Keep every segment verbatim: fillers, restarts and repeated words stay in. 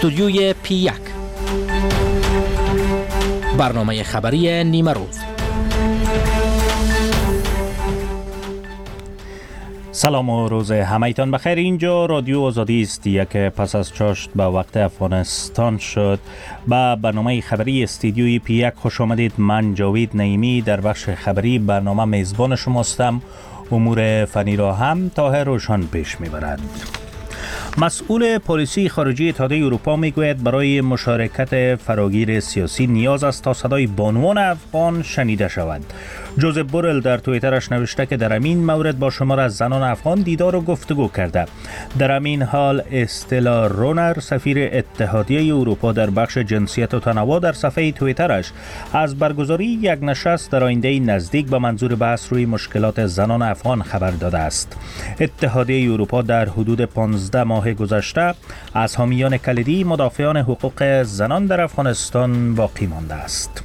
استودیوی پی یک، برنامه خبری نیمه روز. سلام و روز همه‌تان بخیر. اینجا رادیو آزادی است. یک پس از چاشت به وقت افغانستان شد. با برنامه خبری استودیوی پی یک خوش آمدید. من جاوید نعیمی در بخش خبری برنامه میزبان شما هستم. امور فنی را هم طاهر روشن پیش میبرد. مسئول پلیسی خارجی اتحادیه اروپا میگوید برای مشارکت فراگیر سیاسی نیاز است تا صدای بانوان افغان شنیده شود. جوزف بورل در توییترش نوشته که در همین مورد با شمار از زنان افغان دیدار و گفتگو کرده. در همین حال استلا رونر سفیر اتحادیه اروپا در بخش جنسیت و تنوع در صفحه توییترش از برگزاری یک نشست در آینده نزدیک به منظور بحث روی مشکلات زنان افغان خبر داده است. اتحادیه اروپا در حدود پانزده ماه گذشته از حامیان کلیدی مدافعان حقوق زنان در افغانستان باقی مانده است.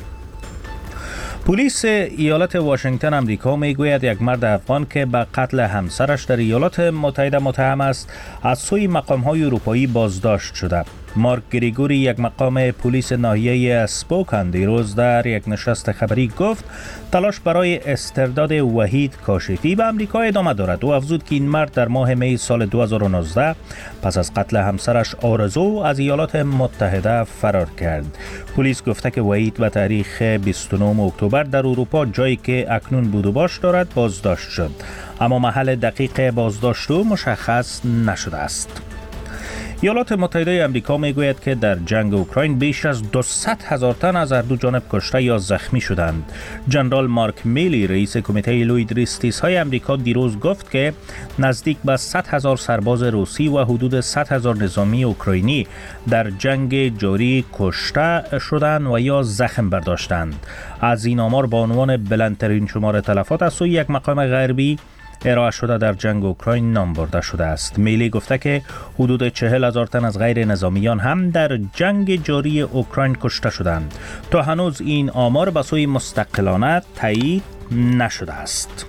پلیس ایالت واشنگتن امریکا میگوید یک مرد افغان که به قتل همسرش در ایالات متحده متهم است از سوی مقام‌های اروپایی بازداشت شده. مارک گریگوری، یک مقام پلیس ناحیه اسپوکن، دیروز در یک نشست خبری گفت تلاش برای استرداد وحید کاشفی به امریکا ادامه دارد. او افزود که این مرد در ماه می سال دو هزار و نوزده پس از قتل همسرش آرزو از ایالات متحده فرار کرد. پلیس گفته که وحید به تاریخ بیست و نهم اکتبر در اروپا، جایی که اکنون بود و باش دارد، بازداشت شد، اما محل دقیق بازداشت او مشخص نشده است. ایالات متحده آمریکا میگوید که در جنگ اوکراین بیش از دویست هزار تن از هر دو جانب کشته یا زخمی شدند. جنرال مارک میلی، رئیس کمیته لوید ریستیس های آمریکا، دیروز گفت که نزدیک به صد هزار سرباز روسی و حدود صد هزار نظامی اوکراینی در جنگ جاری کشته شدند و یا زخم برداشتند. از این آمار به عنوان بلندترین شمار تلفات از سوی یک مقام غربی ارائه شده در جنگ اوکراین نام برده شده است. میلی گفته که حدود چهل هزار تن از غیر نظامیان هم در جنگ جاری اوکراین کشته شدند. تا هنوز این آمار به سوی مستقلانه تایید نشده است.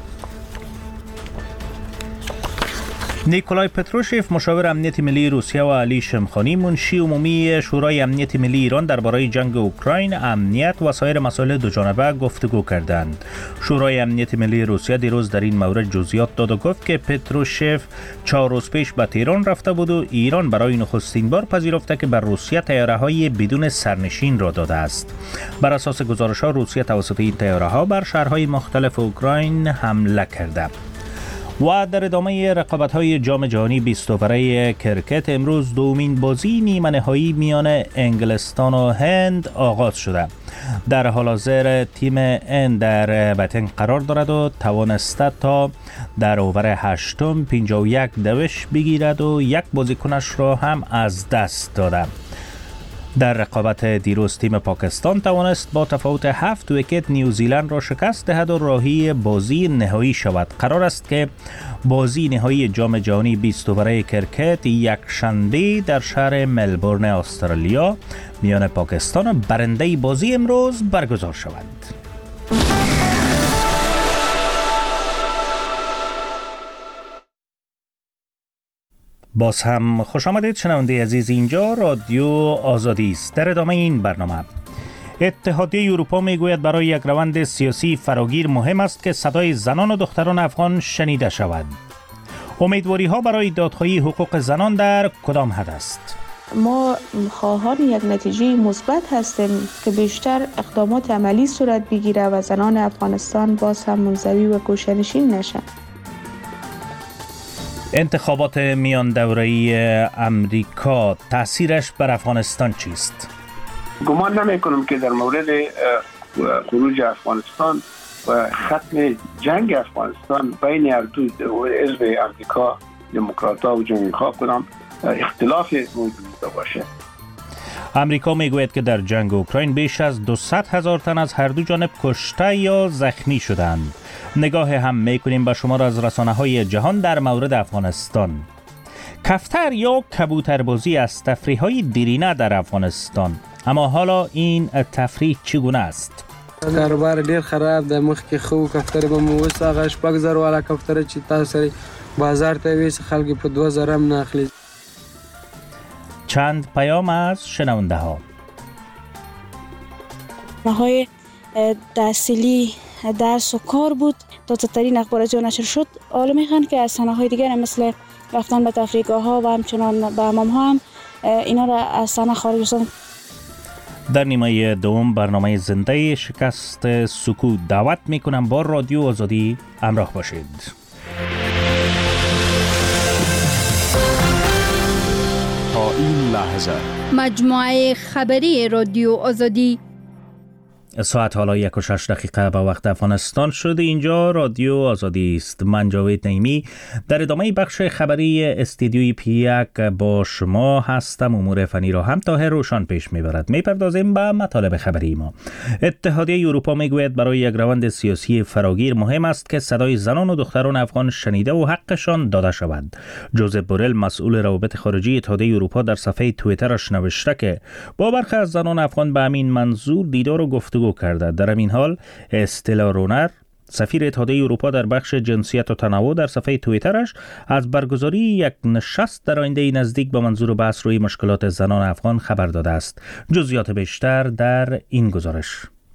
نیکولای پتروشف، مشاور امنیت ملی روسیه، و علی شمخانی، منشی عمومی شورای امنیت ملی ایران، درباره جنگ اوکراین، امنیت و سایر مسائل دوجانبه گفتگو کردند. شورای امنیت ملی روسیه دیروز در این مورد جزئیات داد و گفت که پتروشف چهار روز پیش به تهران رفته بود و ایران برای نخستین بار پذیرفته که بر روسیه طیاره‌های بدون سرنشین را داده است. بر اساس گزارش‌ها، روسیه توسط این طیاره‌ها بر شهرهای مختلف اوکراین حمله کرده. و در ادامه رقابت‌های جام جهانی بیست اووره کرکت، امروز دومین بازی نیمه نهایی میان انگلستان و هند آغاز شده. در حال حاضر تیم هند در بطن قرار دارد و توانسته تا در اوور هشتم پنجاه و یک دوش بگیرد و یک بازیکنش را هم از دست داده. در رقابت دیروز تیم پاکستان توانست با تفاوت هفت ویکت نیوزیلند را شکست دهد و راهی بازی نهایی شود. قرار است که بازی نهایی جام جهانی بیست اووره کرکت یک شنبه در شهر ملبورن استرالیا میان پاکستان و برنده بازی امروز برگزار شود. باز هم خوش آمدید شنونده عزیز. اینجا رادیو آزادی است. در ادامه این برنامه، اتحادیه اروپا میگوید برای یک روند سیاسی فراگیر مهم است که صدای زنان و دختران افغان شنیده شود. امیدواری ها برای دادخواهی حقوق زنان در کدام حد است؟ ما خواهان یک نتیجه مثبت هستیم که بیشتر اقدامات عملی صورت بگیره و زنان افغانستان باز هم منزوی و گوشه‌نشین نشن. انتخابات میان دوره‌ای امریکا تاثیرش بر افغانستان چیست؟ گمان نمی کنم که در مورد خروج افغانستان و ختم جنگ افغانستان بین هر دو حزب امریکا، دموکرات‌ها و جمهوری‌خواه کدام اختلاف موجود باشه. امریکا میگوید که در جنگ اوکراین بیش از دویست هزار تن از هر دو جانب کشته یا زخمی شدند. نگاه هم میکنیم به شمار از رسانه‌های جهان در مورد افغانستان. کفتر یا کبوتربازی از تفریح‌های دیرینه در افغانستان، اما حالا این تفریح چگونه است؟ کاروبار ډیر خراب ده. مخکې خو کفتر به مو وس هغه شپږ زره والا کفتر چې تاسو بازار ته ویس خلک په دوه زره هم نه اخلي. چند پیام از شنونده ها. های تحصیلی درس و کار بود تا ترین اخبار جا نشر شد. حالا میخوان که از صحنه‌های دیگر مثل رفتن به تفریحگاه ها و همچنان به حمام ها هم اینا را از صحنه خارج بسازن. در نیمه دوم برنامه زنده شکست سکوت دعوت میکنم با رادیو آزادی همراه باشید. تا این لحظه مجموعه خبری رادیو آزادی. ساعت حالا یک و شش دقیقه به وقت افغانستان شده. اینجا رادیو آزادی است. من جاوید نعیمی در ادامه بخش خبری استودیوی پی یک با شما هستم. امور فنی را هم طاهر روشان پیش میبرد. میپردازیم به مطالب خبری ما. اتحادیه اروپا میگوید برای یک روند سیاسی فراگیر مهم است که صدای زنان و دختران افغان شنیده و حقشان داده شود. جوزف بورل مسئول روابط خارجی اتحادیه اروپا در صفحه توییترش نوشته که با برخی از زنان افغان به همین منظور دیدار و گفتگو کرده. در همین حال استلا رونر سفیر اتحادیه اروپا در بخش جنسیت و تنوع در صفحه توییترش از برگزاری یک نشست در آینده نزدیک با منظور بحث روی مشکلات زنان افغان خبر داده است. جزئیات بیشتر در این گزارش.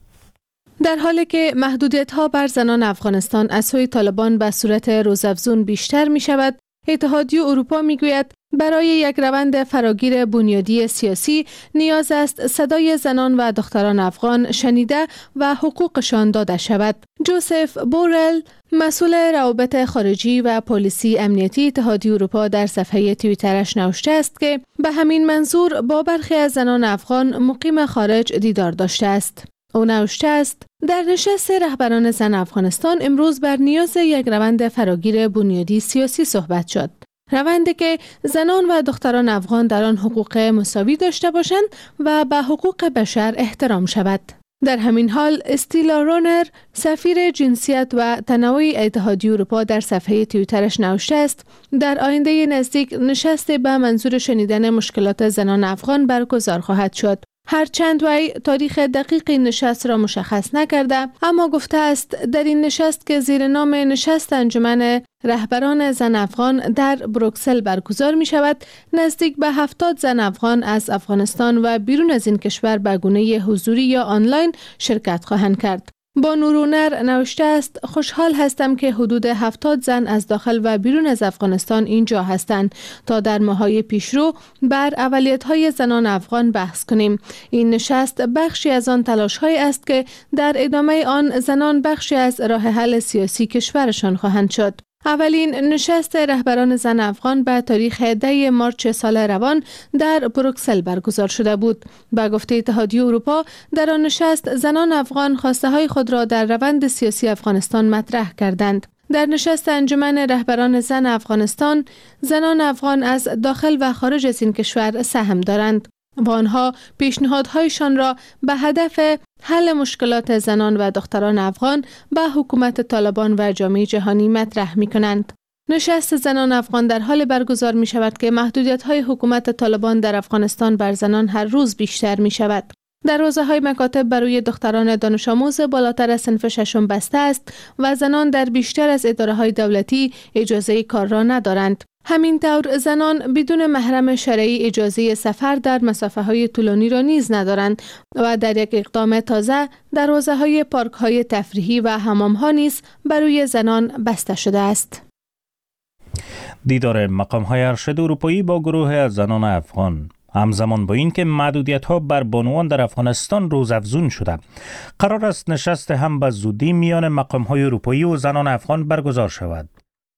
در حالی که محدودیت‌ها بر زنان افغانستان از سوی طالبان به صورت روزافزون بیشتر می شود، اتحادیه اروپا می گوید برای یک روند فراگیر بنیادی سیاسی نیاز است صدای زنان و دختران افغان شنیده و حقوقشان داده شود. جوزف بورل مسئول روابط خارجی و پالیسی امنیتی اتحادیه اروپا در صفحه توییترش نوشته است که به همین منظور با برخی از زنان افغان مقیم خارج دیدار داشته است. او نوشته است در نشست رهبران زن افغانستان امروز بر نیاز یک روند فراگیر بنیادی سیاسی صحبت شد. روندی که زنان و دختران افغان در آن حقوق مساوی داشته باشند و به حقوق بشر احترام شود. در همین حال استیلا رونر سفیر جنسیت و تنوع اتحادیه اروپا در صفحه توییترش نوشته است در آینده نزدیک نشست به منظور شنیدن مشکلات زنان افغان برگزار خواهد شد. هرچند وی تاریخ دقیق این نشست را مشخص نکرده، اما گفته است در این نشست که زیر نام نشست انجمن رهبران زن افغان در بروکسل برگزار می شود، نزدیک به هفتاد زن افغان از افغانستان و بیرون از این کشور به گونه حضوری یا آنلاین شرکت خواهند کرد. بانو رونر نوشته است خوشحال هستم که حدود هفتاد زن از داخل و بیرون از افغانستان اینجا هستند تا در ماه‌های پیشرو بر اولویت‌های زنان افغان بحث کنیم. این نشست بخشی از آن تلاش‌هایی است که در ادامه آن زنان بخشی از راه حل سیاسی کشورشان خواهند شد. اولین نشست رهبران زن افغان به تاریخ ده مارچ سال روان در بروکسل برگزار شده بود. به گفته اتحادیه اروپا در آن نشست زنان افغان خواسته های خود را در روند سیاسی افغانستان مطرح کردند. در نشست انجمن رهبران زن افغانستان زنان افغان از داخل و خارج از این کشور سهم دارند و آنها پیشنهادهایشان را به هدف حل مشکلات زنان و دختران افغان به حکومت طالبان و جامعه جهانی مطرح می کنند. نشست زنان افغان در حال برگزار می شود که محدودیت‌های حکومت طالبان در افغانستان بر زنان هر روز بیشتر می شود. در روزهای مکاتب برای دختران دانش آموز بالاتر از صنف ششم بسته است و زنان در بیشتر از اداره‌های دولتی اجازه کار را ندارند. همینطور زنان بدون محرم شرعی اجازه سفر در مسافه‌های طولانی را نیز ندارند و در یک اقدام تازه دروازه‌های پارک‌های تفریحی و حمام‌ها نیز برای زنان بسته شده است. دیدار مقام‌های ارشد اروپایی با گروه از زنان افغان همزمان با این که محدودیت‌ها بر بانوان در افغانستان روزافزون شده، قرار است نشست هم به زودی میان مقام‌های اروپایی و زنان افغان برگزار شود.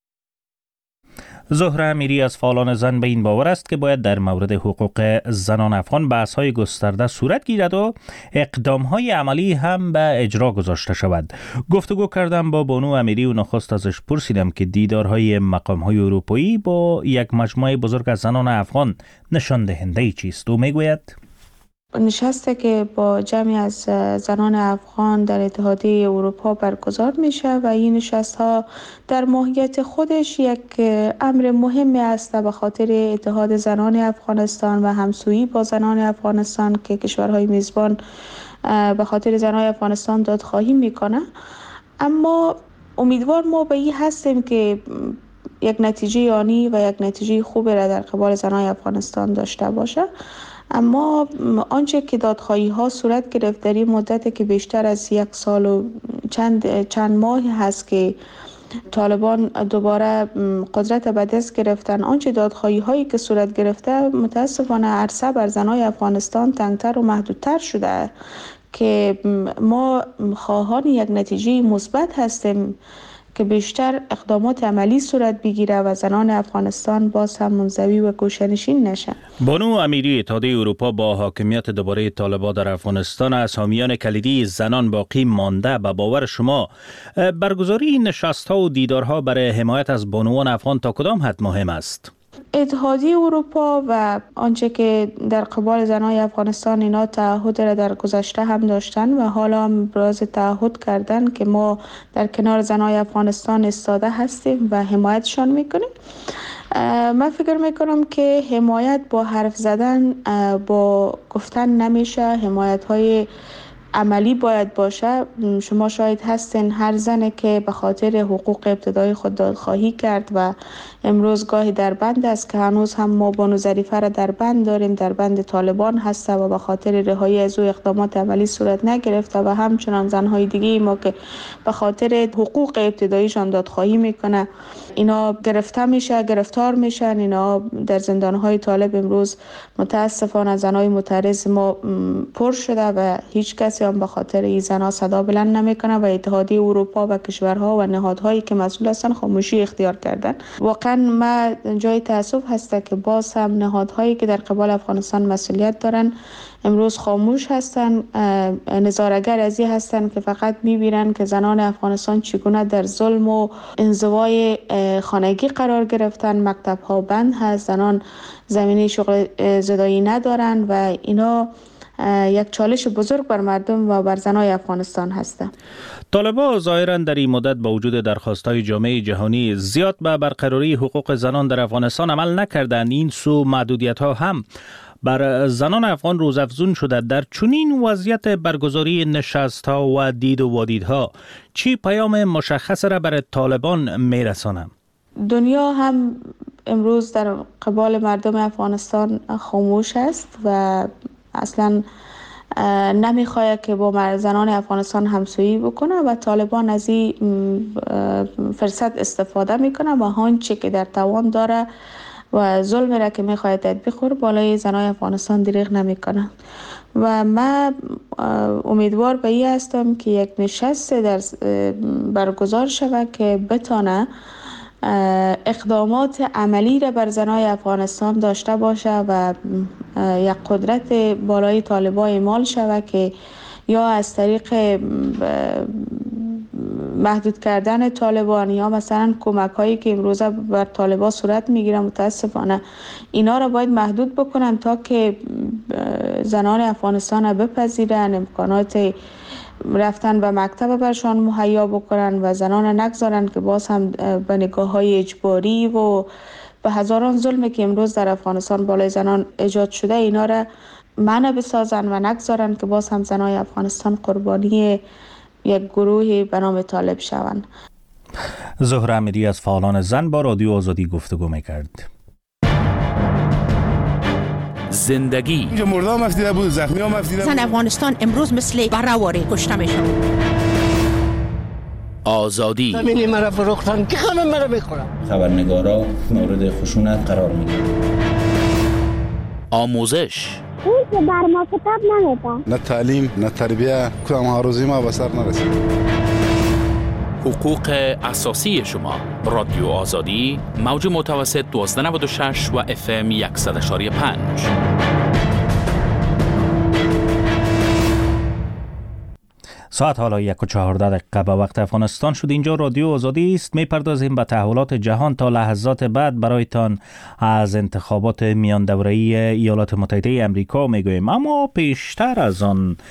زهره امیری از فعالان زن به این باور است که باید در مورد حقوق زنان افغان بحث‌های گسترده صورت گیرد و اقدام‌های عملی هم به اجرا گذاشته شود. گفتگو کردم با بانو امیری و نخست ازش پرسیدم که دیدارهای مقام‌های اروپایی با یک مجموعه بزرگ از زنان افغان نشان دهنده چیست. او میگوید نشسته که با جمعی از زنان افغان در اتحادیه اروپا برگزار میشه و این نشست ها در ماهیت خودش یک امر مهمی است به خاطر اتحاد زنان افغانستان و همسویی با زنان افغانستان که کشورهای میزبان به خاطر زنان افغانستان دادخواهی میکنه. اما امیدوار ما به این هستیم که یک نتیجه آنی و یک نتیجه خوبی را در قبال زنان افغانستان داشته باشه. اما آنچه که دادخواهی ها صورت گرفت در این مدت که بیشتر از یک سال و چند چند ماهی هست که طالبان دوباره قدرت به دست گرفتن، آنچه دادخواهی هایی که صورت گرفته متاسفانه عرصه بر زنای افغانستان تنگتر و محدودتر شده که ما خواهان یک نتیجه مثبت هستیم که بیشتر اقدامات عملی صورت بگیره و زنان افغانستان باز هم منزوی و گوشه‌نشین نشن. بانو امیری اتحادیه اروپا با حاکمیت دوباره طالبان در افغانستان از حامیان کلیدی زنان باقی مانده. به باور شما برگزاری نشست‌ها و دیدارها برای حمایت از بانوان افغان تا کدام حد مهم است؟ اتحادیه اروپا و آنچه که در قبال زنای افغانستان اینا تعهد را در گذشته هم داشتن و حالا هم ابراز تعهد کردن که ما در کنار زنای افغانستان ایستاده هستیم و حمایتشان میکنیم. من فکر میکنم که حمایت با حرف زدن با گفتن نمیشه، حمایت های عملی باید باشه. شما شاید هستین هر زنی که به خاطر حقوق ابتدایی خود دادخواهی کرد و امروز گاهی در بند است که هنوز هم ما بانو ظریفه را در بند داریم، در بند طالبان هسته و به خاطر رهایی از او اقدامات عملی صورت نگرفته و همچنان زنهای دیگه ما که به خاطر حقوق ابتداییشان دادخواهی میکنه اینا گرفته میشه، گرفتار میشن، اینا در زندانهای طالب امروز متاسفانه زنهای معترض ما پر شده و هیچ کسی هم به خاطر این زنها صدا بلند نمیکنه و اتحادیه اروپا و کشورها و نهادهایی که مسئول هستن خاموشی اختیار کردن. واقعا ما جای تاسف هسته که باز هم نهادهایی که در قبال افغانستان مسئولیت دارن امروز خاموش هستن، نظاره‌گر از این هستن که فقط میبینن که زنان افغانستان چگونه در ظلم و انزوای خانگی قرار گرفتن، مکتب ها بند هست، زنان زمینه شغل زدایی ندارن و اینا یک چالش بزرگ بر مردم و بر زنای افغانستان هسته. طالبان ظاهراً در این مدت با وجود درخواست‌های جامعه جهانی زیاد به برقراری حقوق زنان در افغانستان عمل نکردند. این سو محدودیت‌ها هم بر زنان افغان روزافزون شده. در چنین وضعیت برگزاری نشست‌ها و دید و وادیدها چی پیام مشخص را برای طالبان میرسانند؟ دنیا هم امروز در قبال مردم افغانستان خاموش است و اصلا نمیخواد که با زنان افغانستان همسویی بکنه و طالبان از این فرصت استفاده میکنه و آنچه که در توان داره و ظلم را که میخواد تطبیق کنه بالای زنان افغانستان دریغ نمیکنه و من امیدوار به این هستم که یک نشست در برگزار شود که بتانه اقدامات عملی را بر زنای افغانستان داشته باشه و یک قدرت بالای طالبان اعمال شود که یا از طریق محدود کردن طالبان یا مثلا کمک هایی که امروزه بر طالبان صورت میگیره متاسفانه اینا را باید محدود بکنن تا که زنان افغانستان را بپذیرن، امکانات رفتن به مکتب برشان مهیا بکنن و زنان نگذارن که باز هم به نگاه های اجباری و به هزاران ظلمی که امروز در افغانستان بالای زنان ایجاد شده اینا را منع بسازن و نگذارن که باز هم زنای افغانستان قربانی یک گروهی به نام طالب شوند. زهره امیری از فعالان زن با رادیو آزادی گفتگو میکرد. زندگی اینجا مرده هم افتیده بود، زخمی هم افتیده بود. زن افغانستان امروز مثل برهواری کشته میشن. آزادی زمینی مرا فروختن که خانم مرا میخورم. خبرنگارا مورد خشونت قرار میگیرن. آموزش اون که بر ما کتاب نمیده. نه تعلیم نه تربیه کدام هاروزی ما به سر نرسید. حقوق اساسی شما. رادیو آزادی موج متوسط دوازده نود و شش و اف ام صد و پنج. ساعت حالا یک و چهارده دقیقه به وقت افغانستان شد. اینجا رادیو آزادی است. میپردازیم به تحولات جهان. تا لحظات بعد برایتان از انتخابات میان دوره‌ای ایالات متحده امریکا میگوییم، اما پیشتر از آن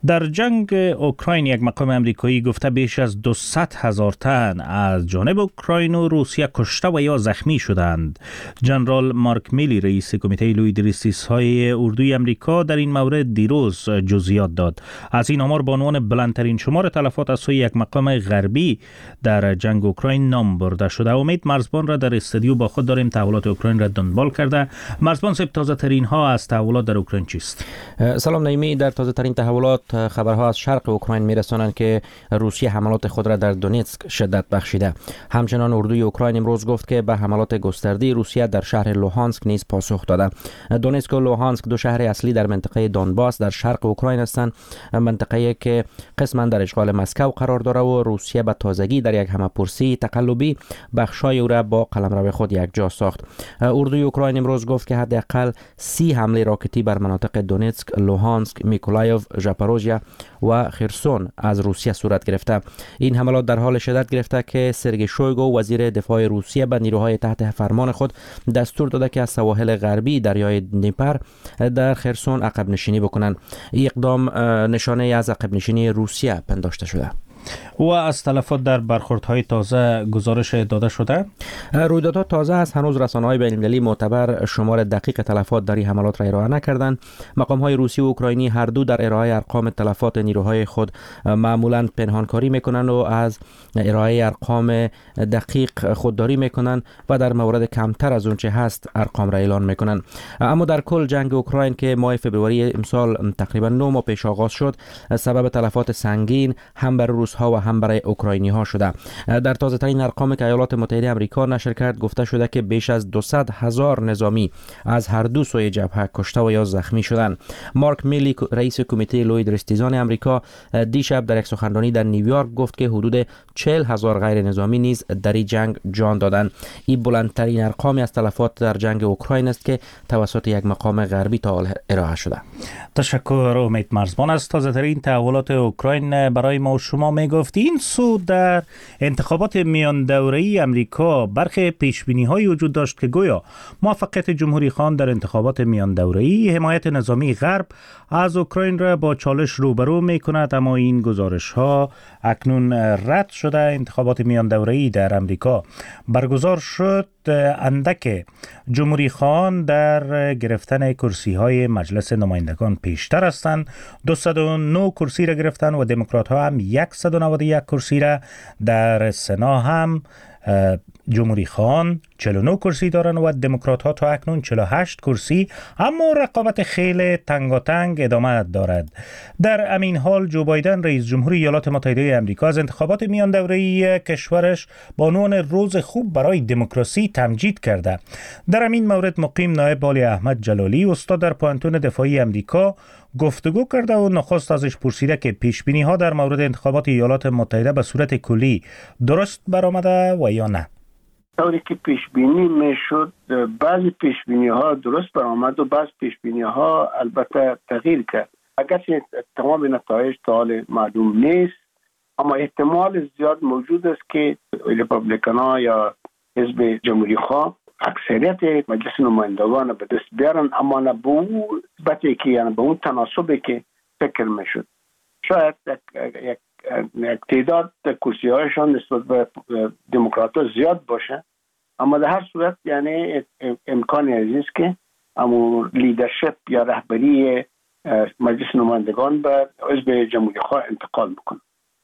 در جنگ اوکراین یک مقام امریکایی گفته بیش از دویست هزار تن از جانب اوکراین و روسیه کشته و یا زخمی شدند. جنرال مارک میلی رئیس کمیته لویدریستیس‌های اردوی امریکا در این مورد دیروز جزئیات داد. از این آمار به عنوان بلندترین شمار تلفات از سوی یک مقام غربی در جنگ اوکراین نام برده شده. امید مرزبان را در استودیو با خود داریم، تحولات اوکراین را دنبال کرده. مرزبان صاحب، تازه ترین ها از تحولات در اوکراین چیست؟ سلام نعیمی. در تازه ترین تحولات خبرها از شرق اوکراین میرسانند که روسیه حملات خود را در دونیتسک شدت بخشیده. همچنان اردوی اوکراین امروز گفت که به حملات گسترده روسیه در شهر لوهانسک نیز پاسخ داده. دونیتسک و لوهانسک دو شهر اصلی در منطقه دونباس در شرق اوکراین هستند، منطقه‌ای که قسما در اشغال مسکو قرار داره و روسیه به تازگی در یک همه‌پرسی تقلبی بخشای او را با قلمرو خود یکجا ساخت. اردوی اوکراین امروز گفت که حداقل سی حمله راکتی بر مناطق دونیتسک، لوهانسک، میکولایف، ژاپاروژیا و خرسون از روسیه صورت گرفته. این حملات در حال شدت گرفته که سرگئی شویگو وزیر دفاع روسیه به نیروهای تحت فرمان خود دستور داده که از سواحل غربی دریای دنیپر در خرسون عقب نشینی بکنند. این اقدام نشانه از عقب نشینی روسیه پنداشته شده. و از تلفات در برخوردهای تازه گزارش داده شده؟ رویدادها تازه است. هنوز رسانه‌های بین‌المللی معتبر شمار دقیق تلفات در این حملات را ارائه نکردند. مقام‌های روسی و اوکراینی هر دو در ارائه ارقام تلفات نیروهای خود معمولاً پنهانکاری میکنند و از ارائه ارقام دقیق خودداری میکنند و در مورد کمتر از اون چه هست ارقام را اعلان میکنند. اما در کل جنگ اوکراین که ماه فوریه امسال تقریباً نه ماه پیش آغاز شد، سبب تلفات سنگین هم بر روس‌ها و هم برای اوکراینی‌ها شده. در تازه ترین ارقامی که ایالات متحده آمریکا نشر کرد گفته شده که بیش از دویست هزار نظامی از هر دو سوی جبهه کشته و یا زخمی شدند. مارک میلی رئیس کمیته لویدریستیزان آمریکا دیشب در یک سخنرانی در نیویورک گفت که حدود چهل هزار غیر نظامی نیز در این جنگ جان دادند. این بلندترین ارقامی از تلفات در جنگ اوکراین است که توسط یک مقام غربی تا حال ارائه شده. تشکر امید مرزبان. از تازه ترین تحولات اوکراین برای ما و شما میگفت. این سو در انتخابات میان دوره‌ای امریکا برخی پیشبینی‌هایی وجود داشت که گویا موفقیت جمهوری خان در انتخابات میان دوره‌ای حمایت نظامی غرب از اوکراین را با چالش روبرو می‌کند، اما این گزارش‌ها اکنون رد شده. انتخابات میان دوره‌ای در امریکا برگزار شد. اندک جمهوری خان در گرفتن کرسی‌های مجلس نمایندگان پیشتر هستند. دویست و نه کرسی را گرفتن و دموکرات‌ها هم صد و نود و یک کرسی را. در سنا هم جمهوری خان چهل و نه کرسی دارن و دموکرات ها تا اکنون چهل و هشت کرسی، اما رقابت خیلی تنگاتنگ ادامه دارد. در همین حال جو بایدن رئیس جمهور ایالات متحده آمریکا از انتخابات میان دوره‌ای کشورش با عنوان روز خوب برای دموکراسی تمجید کرده. در همین مورد مقیم نایب والی احمد جلالی استاد در پوهنتون دفاعی آمریکا گفتگو کرده و نخست ازش پرسیده که پیشبینی ها در مورد انتخابات ایالات متحده به صورت کلی درست برآمده و یا نه. طوری که پیش بینی میشد بعضی پیش بینی ها درست برآمد و بعضی پیش بینی ها البته تغییر کرد. اگرچه تمام نتایج تا حال معلوم نیست، اما احتمال زیاد موجود است که ریپابلیکن ها یا حزب جمهوری خواه اکثریت مجلس نمایندگان به دست بیارن، اما نه به اون نسبتی که یعنی به اون تناسبی که فکر میشد. شاید یک یک تعداد کرسی هایشان نسبت به دموکرات ها زیاد باشه، اما در هر صورت یعنی امکانی عزیز که اما لیدرشپ یا رهبری مجلس نمایندگان به حزب جمهوری خواه انتقال بکنه.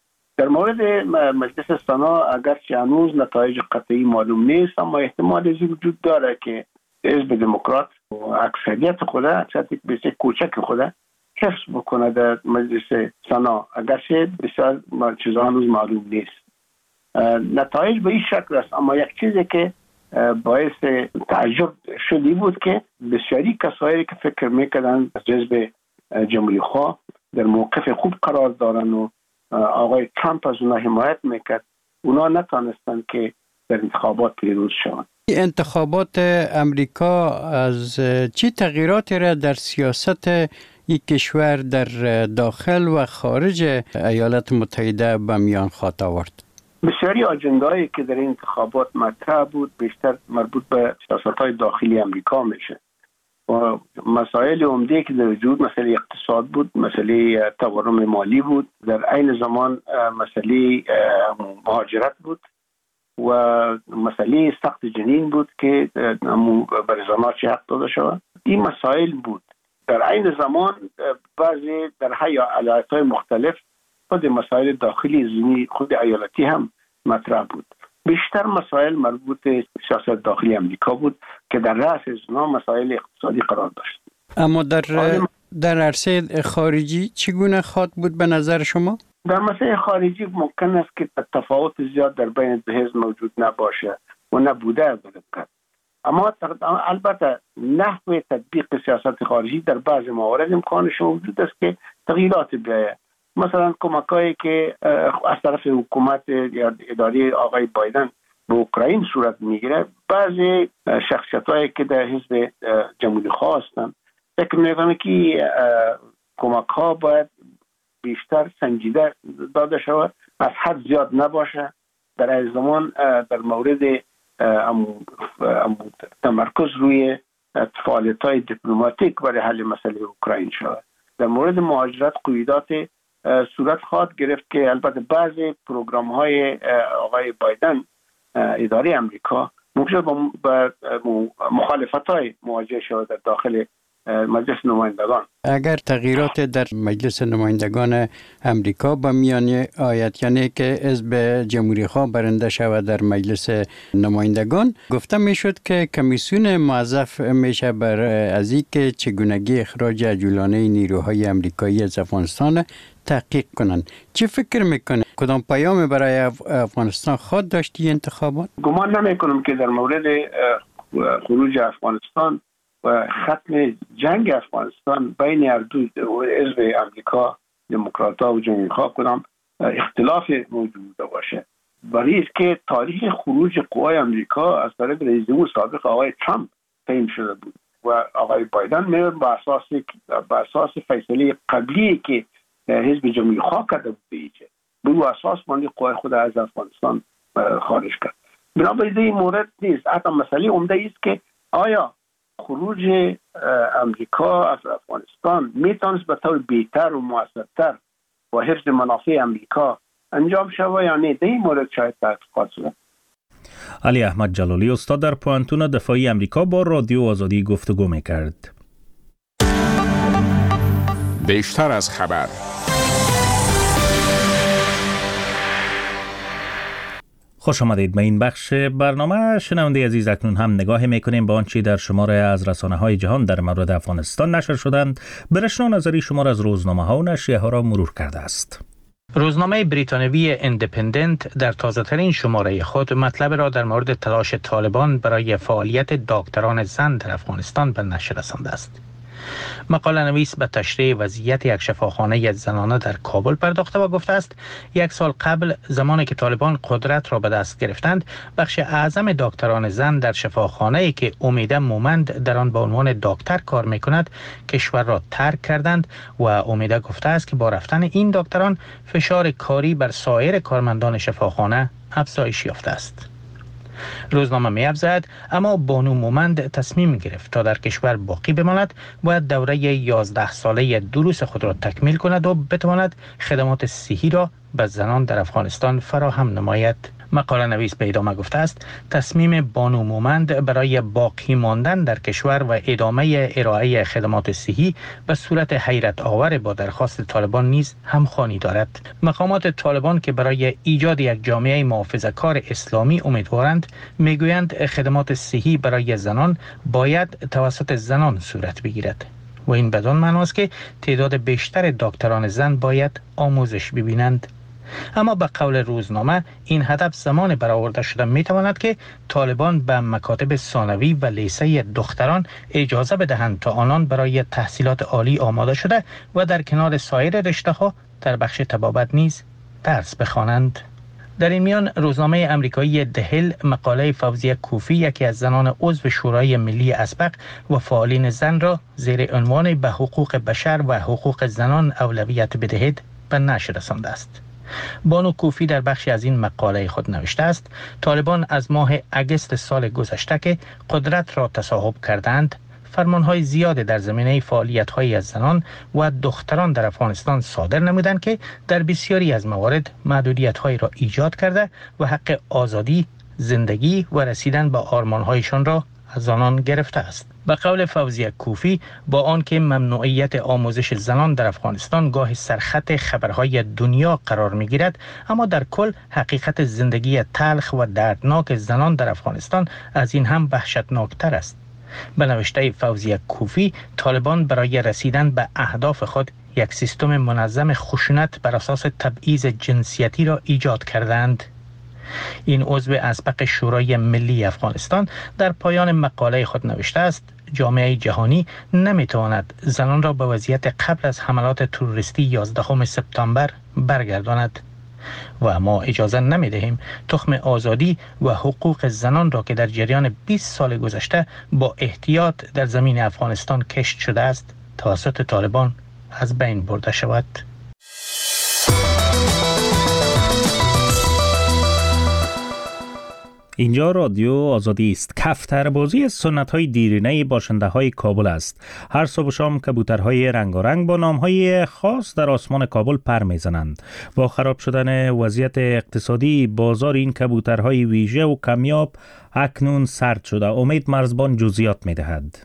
در مورد مجلس سنا اگرچه هنوز نتایج قطعی معلوم نیست، اما احتمال زیاد وجود داره که حزب دموکرات اکثریت خود اکثریت بسیار کوچک خود حفظ بکنه در مجلس سنا، اگرچه بسیار چیزا هنوز معلوم نیست. نتایج به این شکل است، اما یک چیزی که باعث تعجب شدی بود که بسیاری کسایی که فکر میکردن از حزب جمهوری خواه در موقف خوب قرار دارن و آقای ترامپ از اونا حمایت میکرد، اونا نتانستن که در انتخابات پیروز شوند. انتخابات امریکا از چه تغییراتی را در سیاست یک کشور در داخل و خارج ایالات متحده به میان خواهد آورد؟ بسیاری آجندهایی که در این انتخابات مطرح بود بیشتر مربوط به سیاست‌های داخلی امریکا میشه. و مسائل عمده که در وجود مسئله اقتصاد بود، مسئله تورم مالی بود، در عین زمان مسئله مهاجرت بود و مسئله سقط جنین بود که بر زنان چه حق داده شود. این مسائل بود. در عین زمان بعضی در ایالت‌های مختلف خود مسائل داخلی زمینی خود ایالتی هم مطرح بود. بیشتر مسائل مربوط به سیاست داخلی امریکا بود که در رأس اونها مسائل اقتصادی قرار داشت. اما در در عرصه خارجی چگونه خواهد بود به نظر شما؟ در مسائل خارجی ممکن است که تفاوت زیاد در بین دو حزب موجود نباشه و نبوده از دقت. اما البته نحوه تطبیق سیاست خارجی در بعض موارد امکانش موجود است که تغییرات بیاید. مثلا کمکایی که از طرف حکومت یا اداره آقای بایدن به اوکراین صورت میگیره، بعضی شخصیتایی که در حزب جمهوری خواه هستند فکر میکنم که کمک ها باید بیشتر سنجیده داده شود، از حد زیاد نباشه. در این زمان در مورد تمرکز روی فعالیت‌های دیپلماتیک برای حل مسئله اوکراین شود. در مورد مهاجرت قیودات صورت خواهد گرفت که البته بعضی پروگرام‌های آقای بایدن اداره امریکا ممکن با مخالفت‌های مواجه شود در داخل مجلس نمایندگان. اگر تغییرات در مجلس نمایندگان امریکا با میان آید، یعنی که حزب جمهوری خواه برنده شود در مجلس نمایندگان، گفته میشد که کمیسیون موظف میشه بر از اینکه چگونگی اخراج عجولانه نیروهای امریکایی از افغانستان تحقیق کنند. چی فکر میکنه؟ کدام پیام برای افغانستان خواهد داشتی انتخابات؟ گمان نمیکنم که در مورد خروج افغانستان و ختم جنگ افغانستان بین هر دو حزب امریکا دموکرات‌ها و جمهوری خواه کدام اختلاف موجود باشه. برای که تاریخ خروج قوای امریکا از طرف رئیس جمهور سابق آقای ترامپ تعیین شده بود و آقای بایدن میاد با اساس با اساس فیصله قبلی که حزب جمهوری خواه کرده بود بیچه بر اساس باندې قوای خود از افغانستان خارج کرد. بنابراین این مورد نیست. حتی مسئله عمده است که آیا خروج امریکا از افغانستان میتونست به طور بهتر و مؤثرتر با حفظ منافع امریکا انجام شود یا نه؟ در این مورد شاید تحقیقات شود. علی احمد جلالی، استاد در پوهنتون دفاعی امریکا، با رادیو آزادی گفتگو میکرد. بیشتر از خبر. خوش آمدید به این بخش برنامه. شنونده عزیز، اکنون هم نگاه میکنیم به آنچه در شماره از رسانه های جهان در مورد افغانستان نشر شدند. برشنا نظری شمار از روزنامه ها و نشریه ها را مرور کرده است. روزنامه بریتانوی اندپندنت در تازه‌ترین شماره خود مطلب را در مورد تلاش طالبان برای فعالیت دکتران زن در افغانستان به نشر رسانده است. مقاله نویس به تشریح وضعیت یک شفاخانه زنانه در کابل پرداخته و گفته است یک سال قبل زمانی که طالبان قدرت را به دست گرفتند، بخش اعظم دکتران زن در شفاخانه‌ای که امیده مومند در آن به عنوان دکتر کار می‌کند کشور را ترک کردند و امیده گفته است که با رفتن این دکتران فشار کاری بر سایر کارمندان شفاخانه افزایش یافته است. روزنامه می‌افزاید اما بانو مومند تصمیم گرفت تا در کشور باقی بماند، باید دوره یازده ساله دروس خود را تکمیل کند و بتواند خدمات صحی را به زنان در افغانستان فراهم نماید. مقاله نویس به ادامه گفته است تصمیم بانو مومند برای باقی ماندن در کشور و ادامه ارائه خدمات صحی به صورت حیرت آور با درخواست طالبان نیز همخوانی دارد. مقامات طالبان که برای ایجاد یک جامعه محافظه‌کار اسلامی امیدوارند، میگویند خدمات صحی برای زنان باید توسط زنان صورت بگیرد و این بدان معناست که تعداد بیشتر دکتران زن باید آموزش ببینند. اما به قول روزنامه این هدف زمان برآورده شده میتواند که طالبان به مکاتب ثانوی و لیسه دختران اجازه بدهند تا آنان برای تحصیلات عالی آماده شده و در کنار سایر رشته‌ها در بخش طبابت نیز درس بخوانند. در این میان روزنامه امریکایی دهل مقاله فوزیه کوفی، یکی از زنان عضو شورای ملی اسبق و فعالین زن را زیر عنوان به حقوق بشر و حقوق زنان اولویت بدهید به نشر رسانده است. بانو کوفی در بخشی از این مقاله خود نوشته است طالبان از ماه اگست سال گذشته که قدرت را تصاحب کردند فرمانهای زیاد در زمینه فعالیت‌های از زنان و دختران در افغانستان صادر نمودند که در بسیاری از موارد محدودیت‌هایی را ایجاد کرده و حق آزادی، زندگی و رسیدن به آرمان‌هایشان را از آنان گرفته است. به قول فوزیه کوفی، با آنکه ممنوعیت آموزش زنان در افغانستان گاه سرخط خبرهای دنیا قرار می‌گیرد، اما در کل حقیقت زندگی تلخ و دردناک زنان در افغانستان از این هم وحشتناکتر است. به نوشته فوزیه کوفی، طالبان برای رسیدن به اهداف خود یک سیستم منظم خشونت بر اساس تبعیض جنسیتی را ایجاد کردند. این عضو اسبق شورای ملی افغانستان در پایان مقاله خود نوشته است: جامعه جهانی نمیتواند زنان را به وضعیت قبل از حملات تروریستی یازدهم سپتامبر برگرداند و ما اجازه نمیدهیم تخم آزادی و حقوق زنان را که در جریان بیست سال گذشته با احتیاط در زمین افغانستان کشت شده است توسط طالبان از بین برده شود. اینجا رادیو آزادی است. کفتربازی سنت های دیرینه باشنده های کابل است. هر صبح و شام کبوترهای رنگارنگ با نام های خاص در آسمان کابل پر میزنند. با خراب شدن وضعیت اقتصادی بازار این کبوترهای ویژه و کمیاب اکنون سرد شده. امید مرزبان جزئیات میدهد.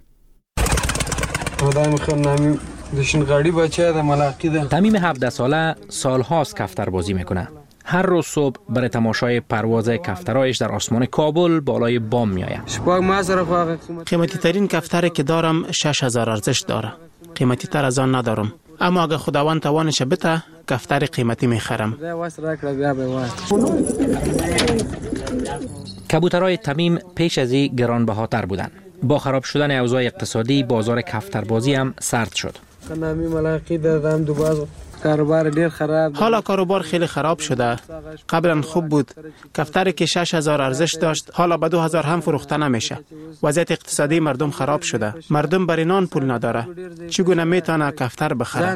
تمیم هفده ساله سالهاست کفتربازی میکنه. هر روز صبح برای تماشای پرواز کفترایش در آسمان کابل بالای بام می آید. قیمتی ترین کفتری که دارم شش هزار ارزش داره. قیمتی تر از آن ندارم. اما اگه خداوند توانش بده کفتر قیمتی می خرم. کبوترهای تمیم پیش از این گرانبهاتر بودند. با خراب شدن اوضاع اقتصادی بازار کفتربازی هم سرد شد. حالا کاروبار خیلی خراب شده. قبلا خوب بود. کفتری که شش هزار ارزش داشت حالا به دو هزار هم فروخته نمیشه. وضعیت اقتصادی مردم خراب شده. مردم برای نان پول نداره. چگونه میتونه کفتر بخره؟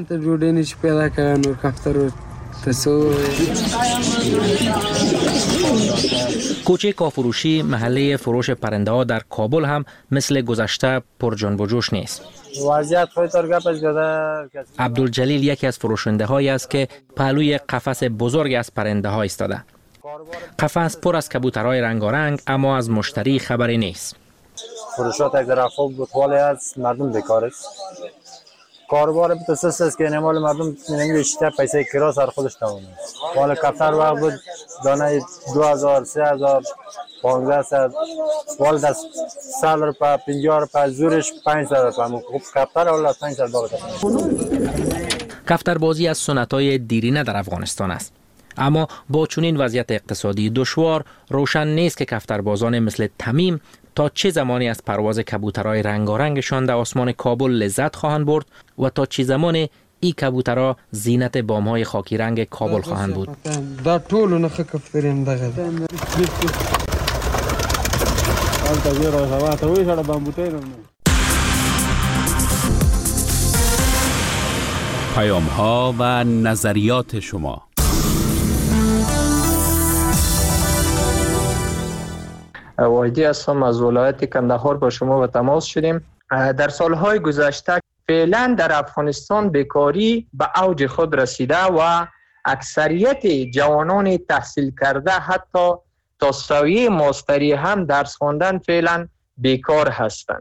کوچه کافروشی، محله فروش پرنده ها در کابل هم مثل گذشته پر جنب و جوش نیست. وضعیت خودتار گپش گده. عبدالجلیل یکی از فروشنده هایی است که پهلوی قفس بزرگ از پرنده ها ایستاده. قفس پر از کبوترهای رنگارنگ اما از مشتری خبری نیست. فروشات یک در خوب بود ولی از مردم بیکار است. کاروبار بتوسس است که نمال مردم نمیشه پیسه کرا سر خودش تمومه. ولی کفتر وقت بود دانه دو هزار سه هزار پانزده صد ولی دست سال رو پا پنجاه رو پا زورش پنج صد رو پا خوب کفتر ولی پنج صد باقی کفتر بازی از سنت‌های دیرینه در افغانستان است. اما با چنین وضعیت اقتصادی دشوار روشن نیست که کفتربازان مثل تمیم تا چه زمانی از پرواز کبوترهای رنگارنگشان در آسمان کابل لذت خواهند برد و تا چه زمان این کبوترها زینت بامهای خاکی رنگ کابل خواهند بود. دا ټول نه کفتریم دغه پیام ها و نظریات شما. واحدی هستم از ولایت کندهار با شما به تماس شدیم. در سالهای گذشته فعلا در افغانستان بیکاری به اوج خود رسیده و اکثریت جوانان تحصیل کرده حتی تا سویه ماستری هم درس خواندن فعلا بیکار هستند.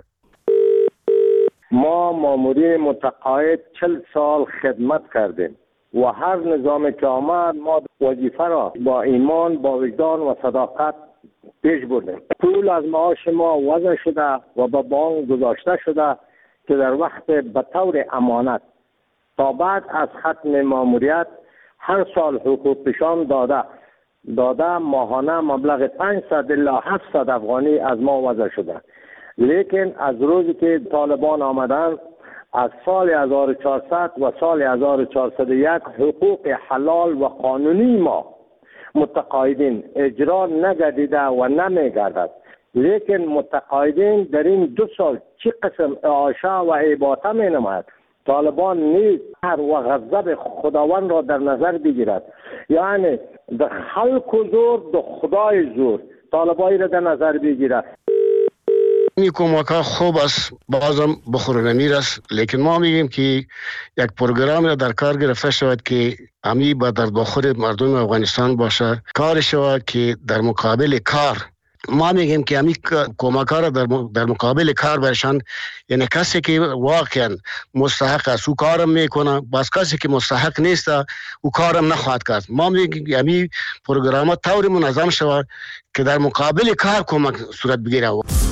ما مامورین متقاعد چل سال خدمت کردیم و هر نظام که آمد ما وظیفه را با ایمان، با وجدان و صداقت پیش بردیم. پول از معاش ما وضع شده و به بانک گذاشته شده که در وقت به طور امانت تا بعد از ختم ماموریت هر سال حقوق پیشان داده داده ماهانه مبلغ پانصد الی هفتصد افغانی از ما وضع شده. لیکن از روزی که طالبان آمدن از سال هزار و چهارصد و سال هزار و چهارصد و یک حقوق حلال و قانونی ما متقاعدین اجرا نگردیده و نمیگردد. لیکن متقاعدین در این دو سال چی قسم اعاشه و اباطه می نماید. طالبان نیز هر و غضب خداوند را در نظر بگیرد. یعنی در خلق و زور در خدای زور طالبایی را در نظر بگیرد. این کمک ها خوب است، بازم بخورنمیر است، لیکن ما میگیم که یک پروگرام را در کار گرفته شود که همی با درد بخور مردم افغانستان باشه، کار شود که در مقابل کار، ما میگیم که همی کمک ها را در, در مقابل کار برشان، یعنی کسی که واقعا مستحق است او کارم میکنه، بس کسی که مستحق نیست او کارم نخواهد کرد. ما میگیم همی پروگرام ها طور منظم شود که در مقابل کار کمک صورت بگیره.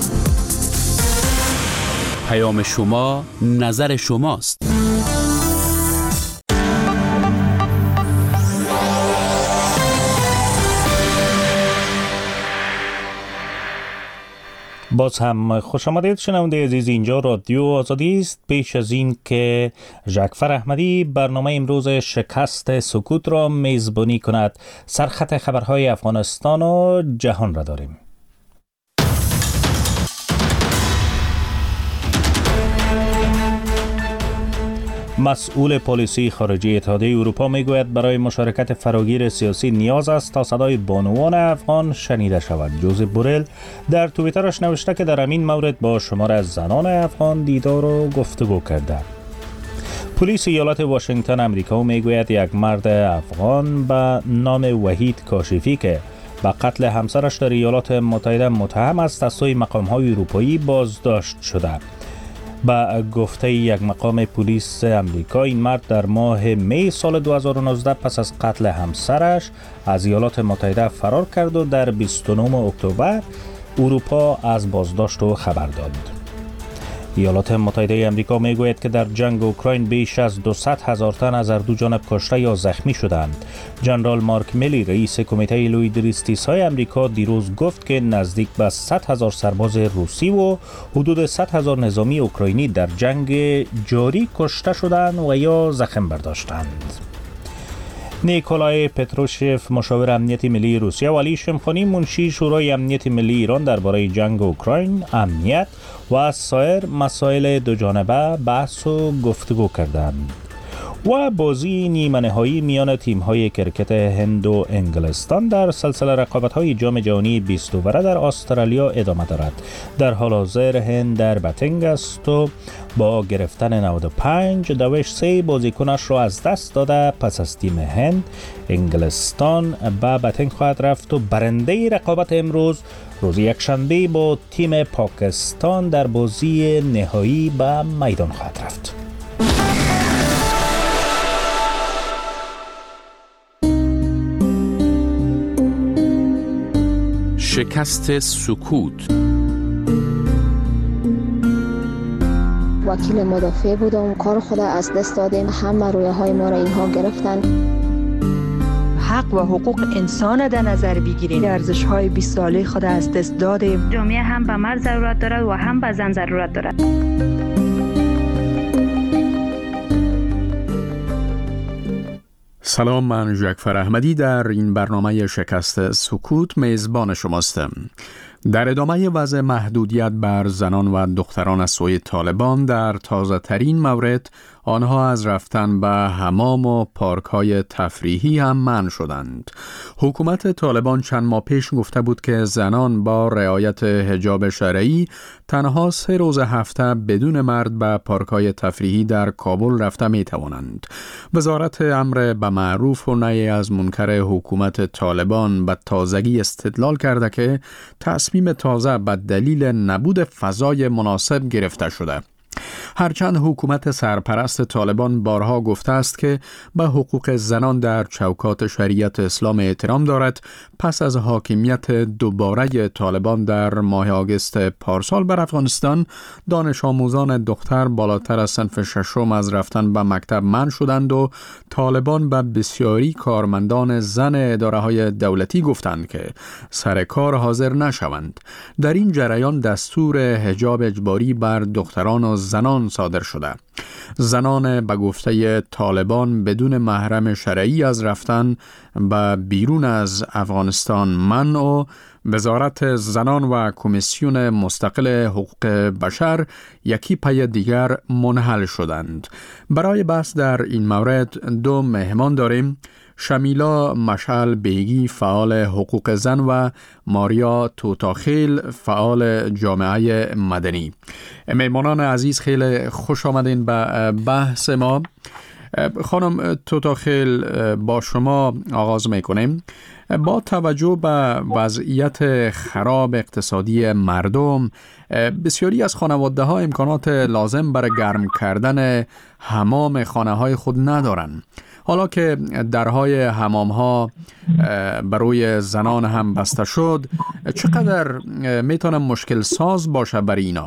پیام شما، نظر شماست. باز هم خوش آمدید شنونده عزیز، اینجا رادیو آزادی است. پیش از این که جعفر احمدی برنامه امروز شکست سکوت را میزبانی کند، سرخط خبرهای افغانستان و جهان را داریم. مسئول پالیسی خارجی اتحادیه اروپا میگوید برای مشارکت فراگیر سیاسی نیاز است تا صدای بانوان افغان شنیده شود. جوزف بورل در توییترش نوشته که در همین مورد با شمار از زنان افغان دیدار و گفتگو کرده. پلیس ایالت واشنگتن آمریکا میگوید یک مرد افغان به نام وحید کاشفی که به قتل همسرش در ایالات متحده متهم است از سوی مقام‌های اروپایی بازداشت شده. با گفته یک مقام پلیس امریکا، این مرد در ماه می سال دو هزار و نوزده پس از قتل همسرش از ایالات متحده فرار کرد و در بیست و نهم اکتبر اروپا از بازداشت او خبر داد. ایالات متحده آمریکا میگوید که در جنگ اوکراین بیش از دویست هزار تن از هر دو جانب کشته یا زخمی شدند. جنرال مارک میلی رئیس کمیته لویدریستیس‌های آمریکا دیروز گفت که نزدیک به صد هزار سرباز روسی و حدود صد هزار نظامی اوکراینی در جنگ جاری کشته شدند و یا زخم برداشتند. نیکولای پتروشف مشاور امنیت ملی روسیه و علی شمخانی منشی شورای امنیت ملی ایران درباره جنگ اوکراین، امنیت و سایر مسائل دو جانبه بحث و گفتگو کردند. و بازی نیمه نهایی میان تیم‌های کرکت هند و انگلستان در سلسله رقابت‌های جام جهانی بیست اوره در استرالیا ادامه دارد. در حال حاضر هند در بتنگ است و با گرفتن نود و پنج دوش سه بازیکنش را از دست داده. پس از تیم هند، انگلستان به بتنگ خواهد رفت و برنده رقابت امروز روز یکشنبه با تیم پاکستان در بازی نهایی به میدان خواهد رفت. شکست سکوت. وکیل مدافع بودم، کار خود از دست دادیم، همه رویه های ما را اینها گرفتن. حق و حقوق انسان در نظر بگیریم، ارزش های بیست ساله خود از دست دادیم. جامعه هم به مرد ضرورت دارد و هم به زن ضرورت دارد. سلام، من جعفر احمدی در این برنامه شکست سکوت میزبان شماستم. در ادامه وضع محدودیت بر زنان و دختران از سوی طالبان، در تازه ترین مورد آنها از رفتن به حمام و پارک های تفریحی هم منع شدند. حکومت طالبان چند ماه پیش گفته بود که زنان با رعایت حجاب شرعی تنها سه روز هفته بدون مرد به پارک های تفریحی در کابل رفته می توانند. وزارت امر به معروف و نهی از منکر حکومت طالبان به تازگی استدلال کرده که تصمیم تازه به دلیل نبود فضای مناسب گرفته شده. هرچند حکومت سرپرست طالبان بارها گفته است که به حقوق زنان در چوکات شریعت اسلام احترام دارد، پس از حاکمیت دوباره طالبان در ماه آگوست پارسال بر افغانستان، دانش آموزان دختر بالاتر از صنف ششم از رفتن به مکتب منع شدند و طالبان به بسیاری کارمندان زن اداره‌های دولتی گفتند که سر کار حاضر نشوند. در این جریان دستور حجاب اجباری بر دختران و زنان صادر شده. زنان به گفته طالبان بدون محرم شرعی از رفتن به بیرون از افغانستان منع و وزارت زنان و کمیسیون مستقل حقوق بشر یکی پی دیگر منحل شدند. برای بحث در این مورد دو مهمان داریم. شمیلا مشعل بیگی فعال حقوق زن و ماریا توتاخیل فعال جامعه مدنی. میمانان عزیز خیلی خوش آمدین به بحث ما. خانم توتاخیل با شما آغاز میکنیم. با توجه به وضعیت خراب اقتصادی مردم، بسیاری از خانواده ها امکانات لازم برای گرم کردن حمام خانه های خود ندارند. حالا که درهای حمام ها برای زنان هم بسته شد، چقدر میتونه مشکل ساز باشه برای اینا؟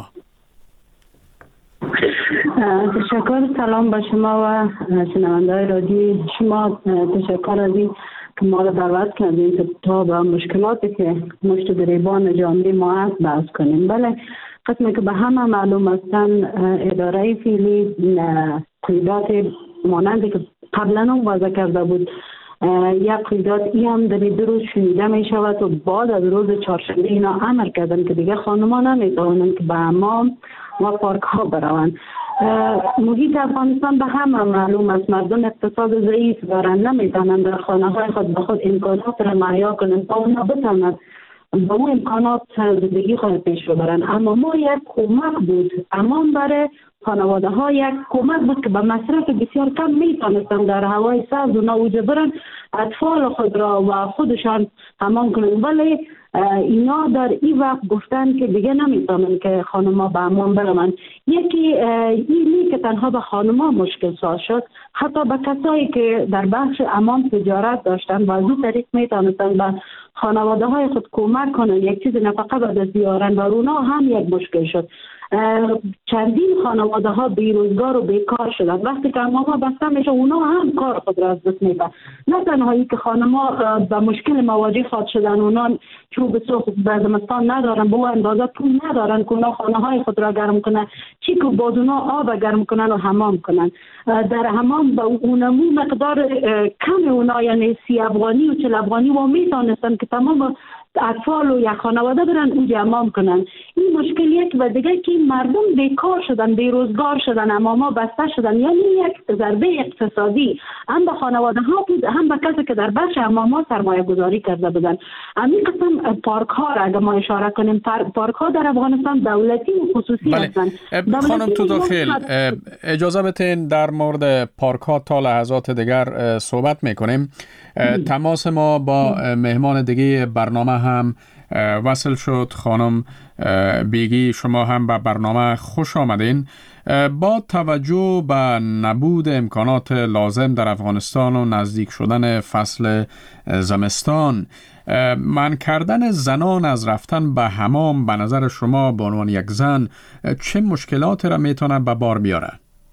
تشکر. سلام با شما و شنونده‌های رادیو شما. تشکر از این که ما را دعوت کردیم تا به مشکلاتی که مشت گریبان جامعه ما هست بحث کنیم. بله، قسمی که به همه معلوم هستن، اداره فعلی قیدات مانندی که قبلا هم وضع کرده بود، یک قیدات ای هم در دو روز شنیده می شود و بعد از روز چهارشنبه اینا امر کردن که دیگه خانما نمیتوانند که به حمام و پارک ها بروند. محیط افغانستان به همه معلوم است، مردم اقتصاد ضعیف دارند، نمیتونند در خانه های خود به خود امکانات را مهیا کنند تا اونا بتوانند با اون امکانات زندگی خود پیش ببرند. اما ما یک کمک بود، امان برای خانواده ها یک کمک بود که به مصرف بسیار کم میتونستند در هوای سبز و نوجه برن اطفال خود را و خودشان حمام کنند. ولی اینا در این وقت گفتن که دیگه نمیتونن که خانما به حمام برن. یکی اینی که تنها به خانما مشکل ساز شد، حتی به کسایی که در بخش حمام تجارت داشتن و از اون طریق میتونستن به خانواده های خود کمک کنن، یک چیز نفقه به دست بیارن، و اونا هم یک مشکل شد. چندین خانواده ها بیروزگار و بیکار شدن. وقتی که حمام بسته میشه، اونا هم کار خود را از دست میدن. نه تنهایی که خانما به مشکل مواجه خواهد شدن، اونا چوب سوخت به زمستان ندارن، به اندازه پول ندارن که اونا خانه های خود را گرم کنن، چی که بعد اونا آب گرم کنن و حمام کنن. در حمام به اونمو مقدار کم اونا، یعنی سی افغانی و چل افغانی و میتونستن که تمام اطفال و یک خانواده برن اونجا حمام کنن. این مشکلیه که و دیگه که مردم بیکار شدن، بیروزگار شدن، حماما بسته شدن، یعنی یک ضربه اقتصادی هم به خانواده ها بود، هم به کسی که در بخش حماما سرمایه گذاری کرده بودن. همین قسم پارک ها را اگه ما اشاره کنیم، پارک ها در افغانستان دولتی و خصوصی هستند. خانم توتاخیل، اجازه بدین در مورد پارک ها تا لحظات دیگر صحبت میکنیم. تماس ما با مهمان دیگه برنامه هم وصل شد. خانم بیگی، شما هم به برنامه خوش آمدین. با توجه به نبود امکانات لازم در افغانستان و نزدیک شدن فصل زمستان، منع کردن زنان از رفتن به حمام به نظر شما به عنوان یک زن چه مشکلاتی را میتونه به بار بیاره؟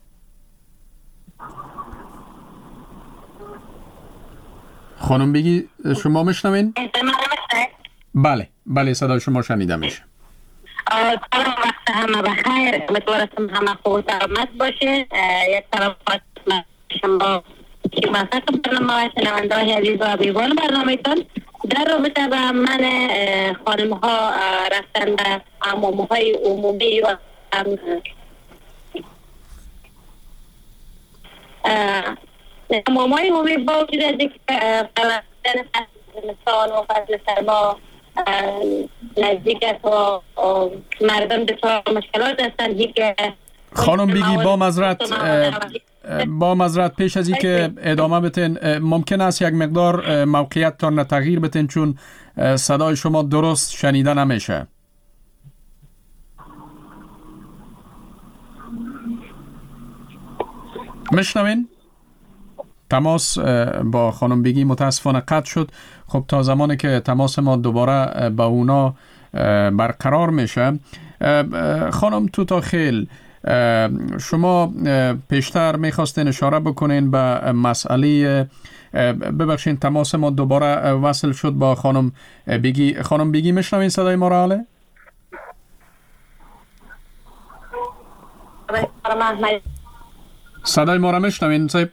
خانم بگی شما میشنوین؟ بله بله، صدای شما شنیده میشه. سلام، وقت همه بخیر. امیدوارم همه خوب سلامت باشه. یک طرف شما که مثلا برنامه شنونده های عزیز و حبیبان برنامه تان در رابطه با من خانم ها رفتن به حمام های عمومی و حمام های عمومی با وجود از اینکه قلعه زمستان و فصل سرما نزدیک است و مردم بسیار مشکلات هستند. که خانم بیگی با معذرت با معذرت پیش از اینکه ادامه بتین، ممکن است یک مقدار موقعیت تان تغییر بتین چون صدای شما درست شنیده نمیشه. میشنوین؟ تماس با خانم بیگی متاسفانه قطع شد. خب تا زمانی که تماس ما دوباره با اونا برقرار میشه، خانم توتاخیل، شما پیشتر میخواستین اشاره بکنین به مسئله، ببخشین تماس ما دوباره وصل شد با خانم بیگی. خانم بیگی میشنوین صدای ما را؟ حاله صدای ما را میشنوین صاحب؟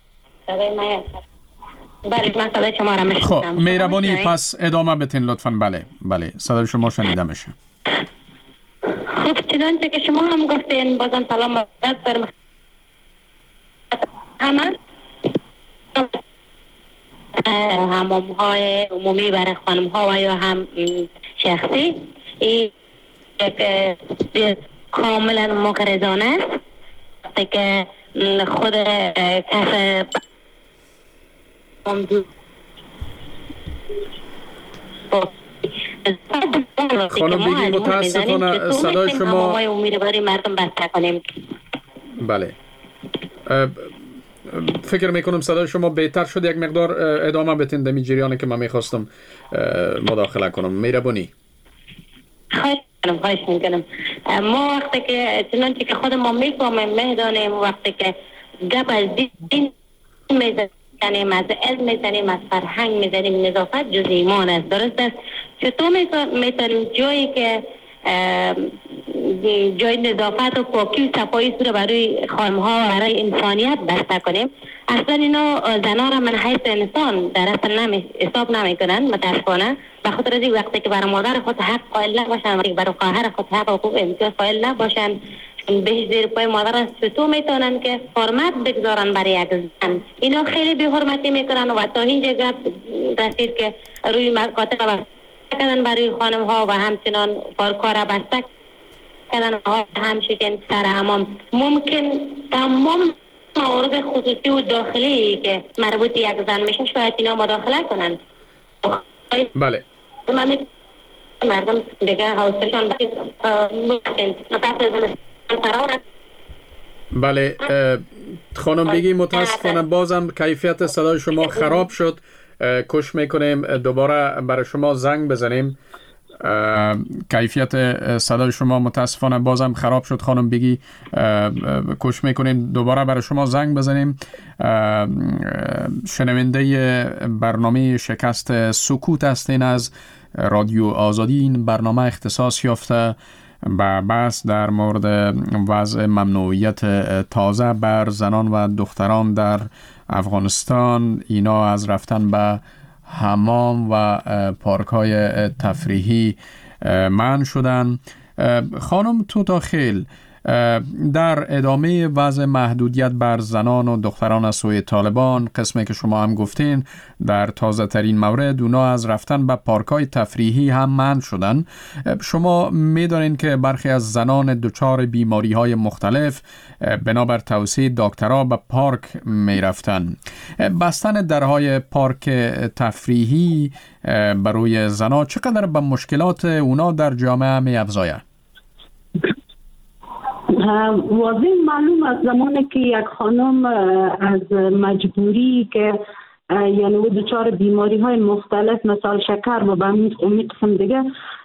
بله، من صدای شما را میشنوم. خب مهربانی پس ادامه بتین لطفاً. بله بله، صدای شما شنیده میشه. خب چنانچه که شما هم گفتین، بازم سلام بر همه حمام های عمومی برای خانم ها و یا هم شخصی این یک کاملا مقرضانه است که خود کس خانم بیگی متاسفانه صدای شما مردم بسته کنیم. بله فکر میکنم صدای شما بهتر شد. یک مقدار ادامه بتین دمی جریانی که من میخواستم مداخله کنم. مهربانی. خواهش میکنم خواهش میکنم ما وقتی که چنانچه که خود ما میفهمیم میدانیم وقتی که گپ از دین میزنیم از علم میزنیم از فرهنگ میزنیم نظافت جز ایمان است. درست است. چطور میتونیم جایی که جای نظافت و پاکی و صفایی رو برای خانم ها و برای انسانیت بسته کنیم؟ اصلا اینا زنان را من حیث انسان در اصل نمی حساب نمی کنن متاسفانه. به خاطر از وقتی که برای مادر خود حق قائل نباشن و برای خواهر خود حق و حقوق امتیاز قائل نباشن به زیر پای مادر است چطور میتونن که حرمت بگذارن برای یک زن؟ اینا خیلی بی حرمتی میکنن و تا اینجا گپ رسید که روی مکاتب کردن برای خانم ها و همچنان پارک‌ها را بسته کردن و همچنین سر حمام. ممکن تمام موارد خصوصی و داخلی که مربوط یک زن میشه شاید اینا مداخله کنن. بله مردم دیگه حوصلشان بله خانم بیگی متاسفانه بازم کیفیت صدای شما خراب شد. کوشش میکنیم دوباره برای شما زنگ بزنیم. کیفیت صدای شما متاسفانه بازم خراب شد خانم بیگی. کوشش میکنیم دوباره برای شما زنگ بزنیم. شنونده برنامه شکست سکوت هستین از رادیو آزادی. این برنامه اختصاص یافته به بحث در مورد وضع ممنوعیت تازه بر زنان و دختران در افغانستان. اینا از رفتن به حمام و پارک‌های تفریحی منع شدن. خانم توتاخیل، در ادامه وضع محدودیت بر زنان و دختران از سوی طالبان، قسمی که شما هم گفتین در تازه ترین مورد اونا از رفتن به پارک‌های تفریحی هم منع شدن. شما می‌دانین که برخی از زنان دچار بیماری‌های مختلف بنابر توصیه دکترها به پارک می‌رفتن. بستن درهای پارک تفریحی برای زنان چقدر به مشکلات اونا در جامعه می‌افزاید؟ واضح معلوم از زمانی که یک خانم از مجبوری که یعنی او دچار بیماری های مختلف مثل شکر و به همین قسم دیگه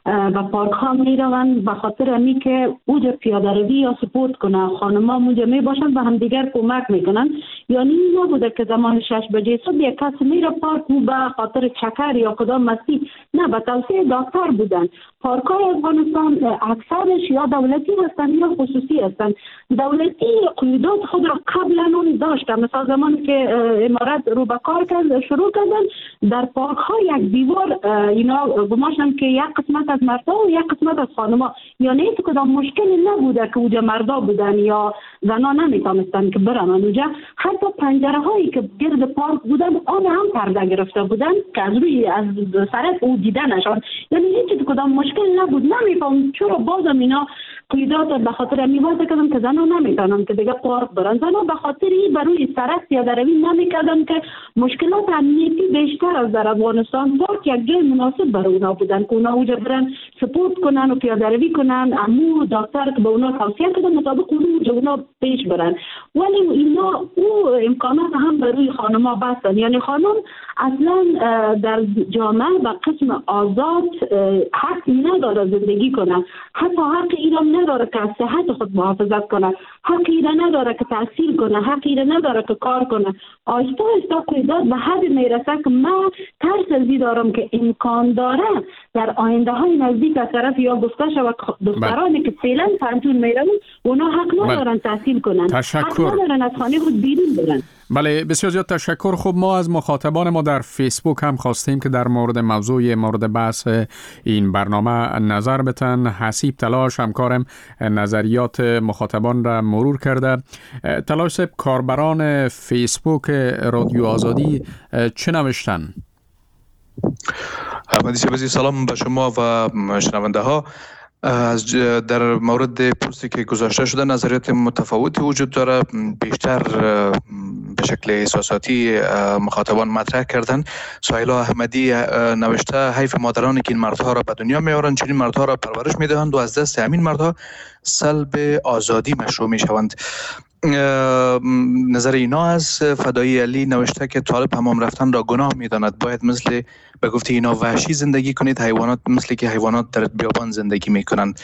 و پارک ها می روند به خاطر امی که اوجا پیاده روی یا سپورت کنه. خانم ها اونجا می باشند و هم دیگر کمک می کنند. یعنی این نبوده که زمان شش بجه صبح یک کس می را پارک و به خاطر شکر یا کدام مستی، نه به توصیه دکتر بودن. پارک های افغانستان اکثرش یا دولتی هستند یا خصوصی هستند. دولتی قیودات خود را قبلا اون داشتن. مثلا زمانی که امارت رو به کار کرد شروع کردن در پارک ها یک دیوار اینا گماشتن که یک قسمت از مردا و یک قسمت از خانما. یعنی هیچ کدام مشکلی نبوده که اونجا مردا بودن یا زنا نمیتونستن که برن اونجا. حتی پنجره هایی که گرد پارک بودن آن هم پرده گرفته بودن که از روی از سرف او دیدنشان. یعنی هیچ کدام مشکل نبود. نمیفهم چرا بازم اینا قیودات به خاطر میوازه کردن که زنا نمیتونن که دیگه پارک برن. زنا به خاطر این بروی سرف یا دروی نمیکردن که مشکلات امنیتی بیشتر از در افغانستان. پارک یک جای مناسب برای اونا بودن که اونا اونجا برن سپورت کنن و پیاده روی کنن. امو دکتر که به اونا توصیه کردن مطابق اونجا اونا پیش برن. ولی اینا او امکانات هم برای خانم‌ها بستن. یعنی خانم اصلا در جامعه به قسم آزاد حق نداره زندگی کنه. حتی حق ایران نداره که از صحت خود محافظت کنه. حق ایران نداره که تحصیل کنه. حق ایران نداره که کار کنه. آهسته آهسته قیودات به حد میرسه که من ترس ازی دارم که امکان داره در آینده های نزدیک از طرف یا گفته شود دخترانی که فعلا پنجون میرن اونا حق ندارن تحصیل کنن. تشکر. حق ندارن از خانه خود بیرون برن. بله بسیار زیاد تشکر. خب ما از مخاطبان ما در فیسبوک هم خواستیم که در مورد موضوع مورد بحث این برنامه نظر بتن. حسیب تلاش همکارم نظریات مخاطبان را مرور کرده. تلاش صاحب، کاربران فیسبوک رادیو آزادی چه نوشتن؟ احمدی شبازی، سلام به شما و شنونده ها. از در مورد پستی که گذاشته شده نظریات متفاوتی وجود داره. بیشتر به شکل احساساتی مخاطبان مطرح کردن. سهیلا احمدی نوشته حیف مادرانی که این مردها را به دنیا میارند، چنین مردها را پرورش میدهند و از دست همین مردها سلب آزادی مشروع میشوند. نظر اینا از فدایی علی نوشته که طالب حمام رفتن را گناه میداند. باید مثل به گفته اینا وحشی زندگی کنید، حیوانات مثل که حیوانات در بیابان زندگی میکنند.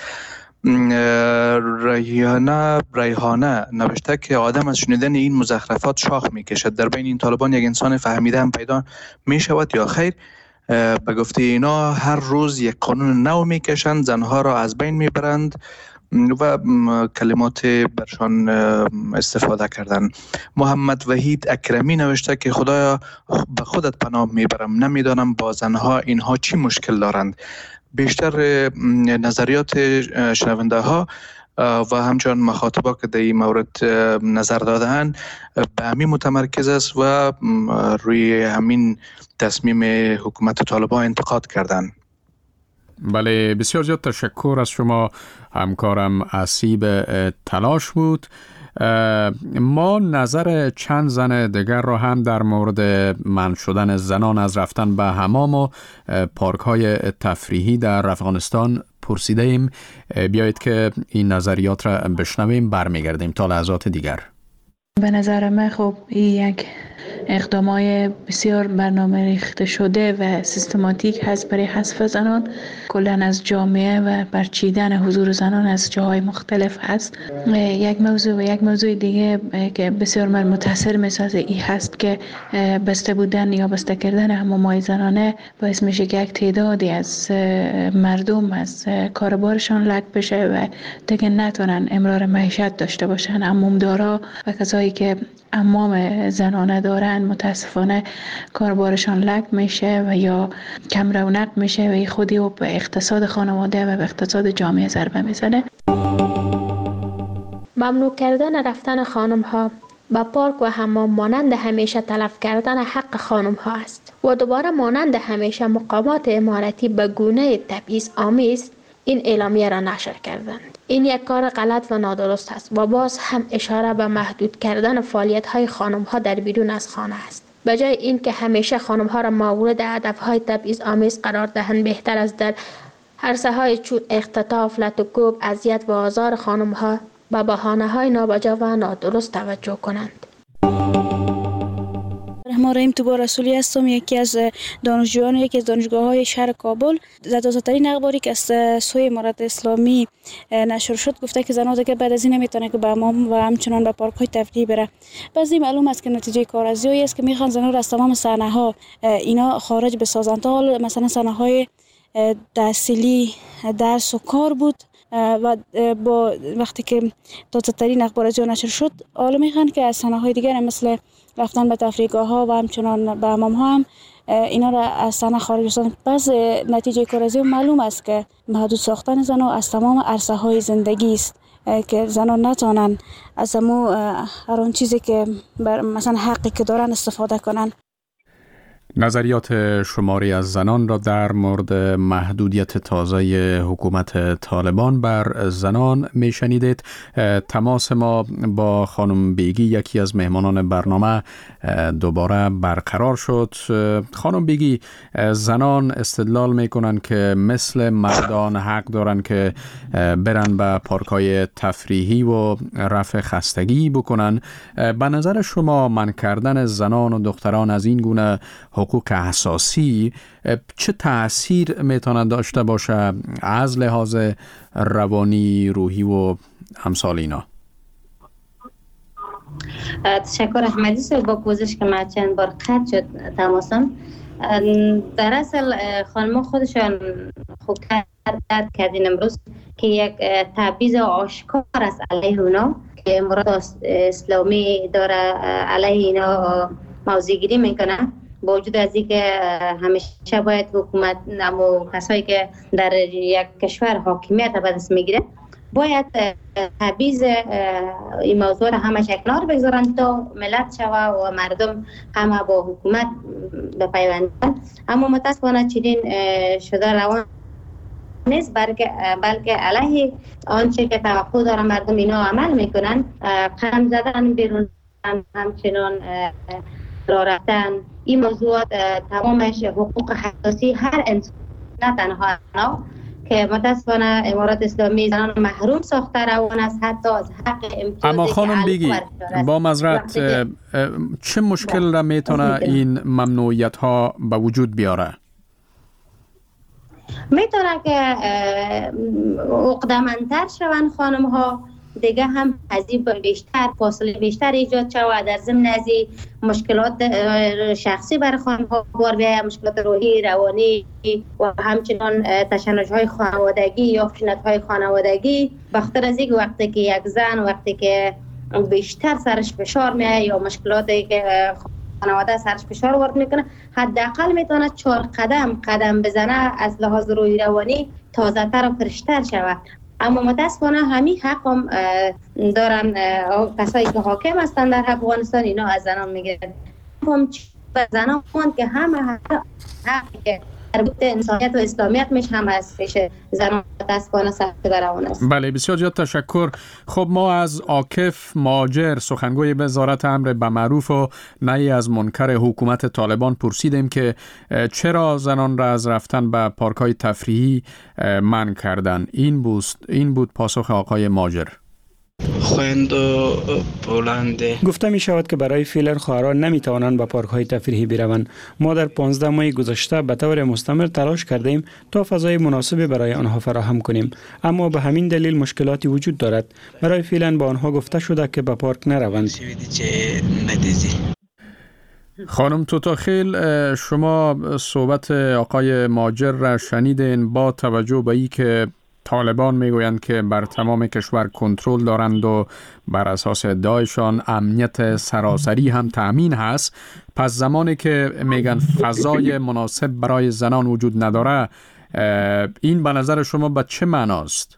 ریحانه ریحانه نوشته که آدم از شنیدن این مزخرفات شاخ میکشد. در بین این طالبان یک انسان فهمیده هم پیدا میشود یا خیر؟ به گفته اینا هر روز یک قانون نو میکشند، زنها را از بین میبرند و کلمات برشان استفاده کردن. محمد وحید اکرمی نوشته که خدایا به خودت پناه میبرم، نمیدانم با زنها اینها چی مشکل دارند. بیشتر نظریات شنونده ها و همچنان مخاطبا که در این مورد نظر دادن به همین متمرکز است و روی همین تصمیم حکومت طالبان انتقاد کردند. بله، بسیار زیاد تشکر از شما همکارم اسیب تلاش بود. ما نظر چند زن دیگر را هم در مورد منع شدن زنان از رفتن به حمام و پارک های تفریحی در افغانستان پرسیده ایم. بیایید که این نظریات را بشنویم، برمیگردیم تا لحظات دیگر. به نظر من خب این یک اقدامای بسیار برنامه ریخته شده و سیستماتیک هست برای حذف زنان کلاً از جامعه و برچیدن حضور زنان از جاهای مختلف هست. یک موضوع و یک موضوع دیگه که بسیار من متاثر میسازه این هست که بسته بودن یا بسته کردن حمام‌های زنانه باعث میشه که یک تعدادی از مردم از کاربارشان لگ بشه و دیگه نتونن امرار معیشت داشته باشن. حمامدارا و کسایی که حمام زنانه دارن متاسفانه کاربارشان لگ میشه و یا کم رونق میشه و این خودی و به اقتصاد خانواده و به اقتصاد جامعه ضربه میزنه. ممنوع کردن رفتن خانم ها به پارک و حمام مانند همیشه تلف کردن حق خانم ها است و دوباره مانند همیشه مقامات امارتی به گونه تبعیض آمیز این اعلامیه را نشر کردند. این یک کار غلط و نادرست است و باز هم اشاره به محدود کردن فعالیت های خانم ها در بیرون از خانه است. به جای این که همیشه خانم ها را مورد هدف های تبعیض آمیز قرار دهند، بهتر است در عرصه های چون اختطاف، لط و کوب، اذیت و آزار خانم ها به بهانه های نابجا و نادرست توجه کنند. ما رحیم توبا رسولی هستم، یکی از دانشجویان یکی از دانشگاه های شهر کابل. در تازه‌ترین اخباری که از سوی امارت اسلامی نشر شد گفته که زنان که بعد از این نمیتونه که به حمام و همچنان به پارک های تفریحی بره. بعضی معلوم است که نتیجه کارآزمایی است که میخوان زنان را از تمام صحنه ها اینا خارج بسازند. تا حالا مثلا صحنه های تحصیلی، درس و کار بود و با وقتی که تازه‌ترین اخبار از نشر شد حالا میخوان که از صحنه های دیگر مثل رفتن به تفریحگاه ها و همچنان به حمام ها هم اینا را از صحنه خارج بسازند. پس نتیجه کارآزمایی معلوم است که محدود ساختن زنان از تمام عرصه های زندگی است که زنان نتوانند از همو هر اون چیزی که مثلا حقی که دارن استفاده کنن. نظریات شماری از زنان را در مورد محدودیت تازه حکومت طالبان بر زنان می شنیدید. تماس ما با خانم بیگی، یکی از مهمانان برنامه، دوباره برقرار شد. خانم بیگی، زنان استدلال می کنند که مثل مردان حق دارند که برن به پارک‌های تفریحی و رفع خستگی بکنن. به نظر شما منع کردن زنان و دختران از این گونه حقوق اساسی چه تأثیر میتواند داشته باشه از لحاظ روانی، روحی و امثال اینا؟ تشکر احمدی صاحب. با پوزش که من چند بار قطع شد تماسم. در اصل خانم خودشان خوب درد کردین امروز که یک تبعیض آشکار است علیه اونا که امارات اسلامی داره علیه اینا موضع گیری میکنه. با وجود از اینکه همیشه باید حکومت و کسایی که در یک کشور حاکمیت به دست میگیره باید تبعیض این موضوع همه کنار بگذارن تا ملت شوه و مردم همه با حکومت بپیوندن. اما متاسفانه چنین شده روان نیست، بلکه بلکه علیه آنچه که توقع دارن مردم اینا عمل میکنن. قدم زدن بیرون، همچنان راه رفتن، این موضوع تمامش حقوق اساسی هر انسان، نه تنها اینا که متاسفانه امارات اسلامی زنان محروم ساخته روان است حتی از حق امتیازی. اما خانم بگی با معذرت چه مشکل را میتونه این ممنوعیت ها به وجود بیاره؟ میتونه که عقده‌مندتر شوند خانم ها، دیگه هم حزیب بیشتر، فاصله بیشتر ایجاد شود، در ضمن از مشکلات شخصی بر خانم ها بار بیاید، مشکلات روحی، روانی و همچنان تشنج های خانوادگی یا خشونت های خانوادگی. بخاطر از اینکه وقتی که یک زن وقتی که بیشتر سرش فشار میاد یا مشکلاتی که خانواده سرش فشار وارد میکنه، حداقل میتونه چهار قدم قدم بزنه از لحاظ روحی روانی تازه تر و فرشتر شود. اما متاسفانه همین حق هم دارن کسایی که حاکم هستن در افغانستان، اینا از زنان میگیرن. هم زنان که همه حقی که مربوط انسانیت و اسلامیت میشه هم از پیش زنان متاسفانه سخت در روان است. بله، بسیار زیاد تشکر. خب ما از عاکف ماجر، سخنگوی وزارت امر به معروف و نهی از منکر حکومت طالبان پرسیدیم که چرا زنان را از رفتن به پارک‌های تفریحی منع کردن. این بود این بود پاسخ آقای ماجر. خویند و بلنده گفته می شود که برای فعلا خواهران نمی توانند به پارک های تفریحی بروند. ما در پانزده ماه گذشته به طور مستمر تلاش کردیم تا فضای مناسبی برای آنها فراهم کنیم، اما به همین دلیل مشکلاتی وجود دارد. برای فعلا با آنها گفته شده که به پارک نروند. خانم توتاخیل، شما صحبت آقای ماجر را شنیدین. با توجه به ای که طالبان میگویند که بر تمام کشور کنترل دارند و بر اساس ادعایشان امنیت سراسری هم تأمین هست، پس زمانی که میگن فضای مناسب برای زنان وجود نداره، این به نظر شما به چه معناست؟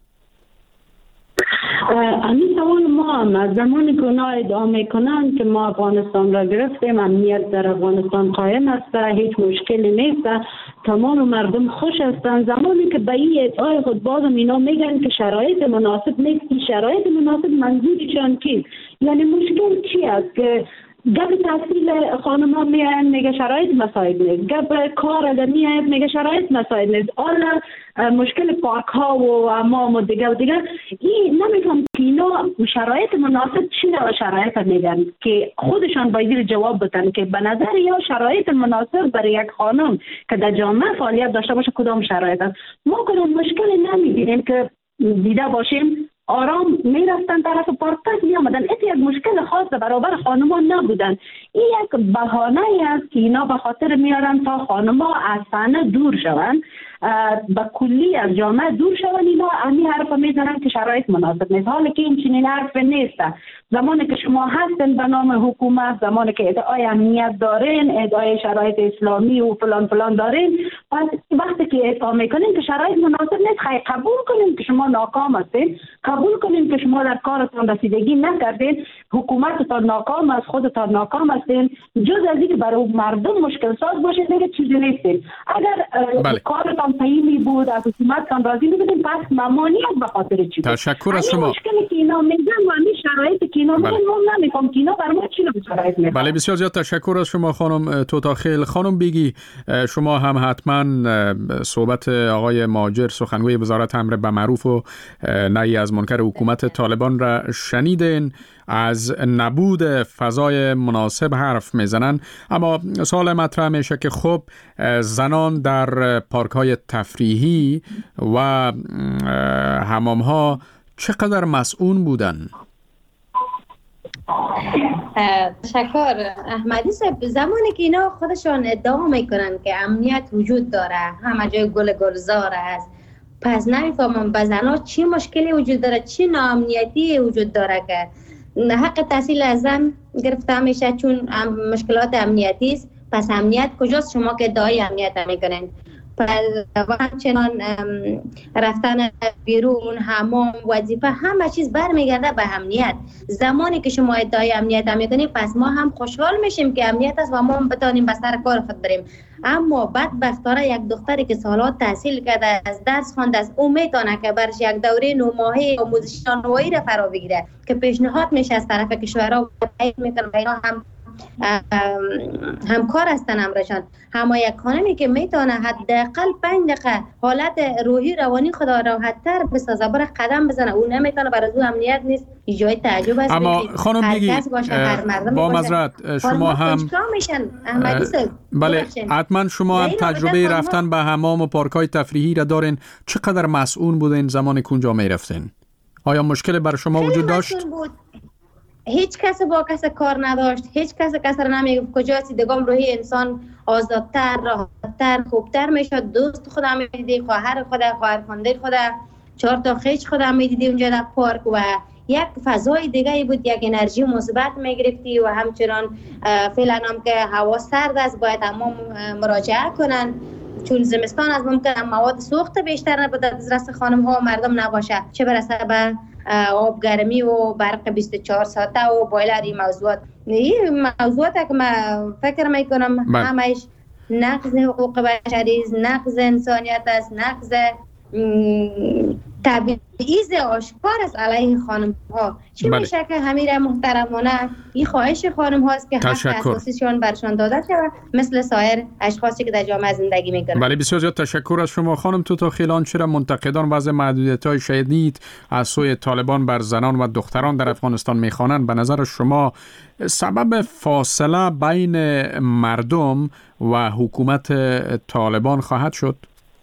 همین سوال ما هم از زمانی که اونا ادعا میکنن که ما افغانستان را گرفتیم، امنیت در افغانستان قائم است، هیچ مشکلی نیست، تمام مردم خوش هستند، زمانی که به این ادعای خود بازم اینا میگن که شرایط مناسب نیست، شرایط مناسب منظورشان چیست؟ یعنی مشکل چی است که گپ تحصیل خانم ها میاین میگه شرایط مساعد نیست، گپ کار اگر میاید میگه شرایط مساعد نیست، حالا مشکل پارک ها و امام و دیگه و دیگه. این نمیفهم که اینا شرایط مناسب چی نوع شرایط میگن که خودشان باید جواب بدن که به نظر یا شرایط مناسب برای یک خانم که در جامعه فعالیت داشته باشه کدام شرایط است. ما کدام مشکلی نمیبینیم که دیده باشیم آرام میرفتن طرف پارک می آمدن. این یک مشکل خاص برابر خانم‌ها نبودن. این یک بهانه است که اینا به خاطر میارن تا خانم‌ها از صحنه دور شوند، با کلی از جامعه دور شوند. اینا همین حرف میزنن که شرایط مناسب نیست، حالا که این چنین حرف نیست. زمانی که شما هستن به نام حکومت، زمانی که ادعای امنیت دارین، ادعای شرایط اسلامی و فلان فلان دارین، پس وقتی که ادعا میکنین که شرایط مناسب نیست، خیلی قبول کنین که شما ناکام هستین، قبول کنین که شما در کارتان رسیدگی نکردین، حکومتتان ناکام است، خودتان ناکام هستین، جز از اینکه برای مردم مشکل ساز باشید دیگه چیزی نیستین. اگر بله. کارتان صحیح بود، از حکومتتان راضی بودین، پس ممانعت به خاطر چی بود؟ تشکر از شما. مشکلی که اینا میگن و همین شرایطی که اینا میگن ما نمیفهم که اینا بر ما چی رو شرایط میگن. بله، بسیار زیاد تشکر از شما خانم توتاخیل. خانم بگی شما هم حتما صحبت آقای ماجر، سخنگوی وزارت امر به معروف و نهی از منکر حکومت طالبان را شنیدین. از نبود فضای مناسب حرف میزنن، اما سوال مطرح میشه که خب زنان در پارک‌های تفریحی و حمام‌ها چقدر مسئول بودن؟ تشکر احمدی صاحب. زمانی که اینا خودشان ادعا میکنن که امنیت وجود داره، همه جای گل گلزار است، پس نمیفهمم به زنها چی مشکلی وجود داره، چی ناامنیتی وجود داره که حق تحصیل از زن گرفته میشه چون مشکلات امنیتی است. پس امنیت کجاست شما که ادعای امنیت میکنین؟ و همچنان رفتن بیرون، حمام، وظیفه، همه چیز برمیگرده به امنیت. زمانی که شما ادعای امنیت هم میکنید پس ما هم خوشحال میشیم که امنیت است و ما هم بتانیم به سر کار خود بریم. اما بدبختانه یک دختری که سالات تحصیل کرده، از درس خوانده است، او میتونه که برش یک دوره نه ماهه آموزش نانوایی را فرا بگیره که پیشنهاد میشه از طرف کشورها و تایید میکنه و اینا هم همکار هستن امرشان. اما یک خانمی که میتونه حداقل پنج دقیقه حالت روحی روانی خدا راحت‌تر بسازه، بره قدم بزنه، او نمیتونه، برای او امنیت نیست، جای تعجب است. اما خانم بگی با معذرت شما هم بله حتما شما هم تجربه رفتن به حمام و پارک‌های تفریحی را دارین، چقدر مسئول بودین زمانی که اونجا میرفتین؟ آیا مشکل بر شما وجود داشت؟ هیچ کس با کس کار نداشت، هیچ کس کس را نمیگفت کجاست. دگام روحی انسان آزادتر، راحتتر، خوبتر میشد. دوست خودم میدیدی، خواهر خودم، خواهر خانده خودم، چهار تا خیش خودم میدیدی اونجا در پارک و یک فضای دیگه بود، یک انرژی مثبت میگرفتی. و همچنان فعلا هم که هوا سرد است باید تمام مراجعه کنن، چون زمستان از ممکن مواد سوخت بیشتر نبود از رس خانم ها و مردم نباشه، چه برسه به آب گرمی و برق بیست و چهار ساعته و بایلر. این موضوعات این موضوعات که من فکر میکنم همش نقض حقوق بشری است، نقض انسانیت است، نقض تبعیض آشکار است علیه خانم ها. چی بله. میشه که همین محترمانه این خواهش خانم هاست که حق اساسیشان برشان داده شود مثل سایر اشخاصی که در جامعه زندگی میکنند. بله بسیار زیاد تشکر از شما خانم توتاخیلان. چرا منتقدان وضع محدودیت‌های شدید از سوی طالبان بر زنان و دختران در افغانستان میخوانند؟ به نظر شما سبب فاصله بین مردم و حکومت طالبان خواهد شد؟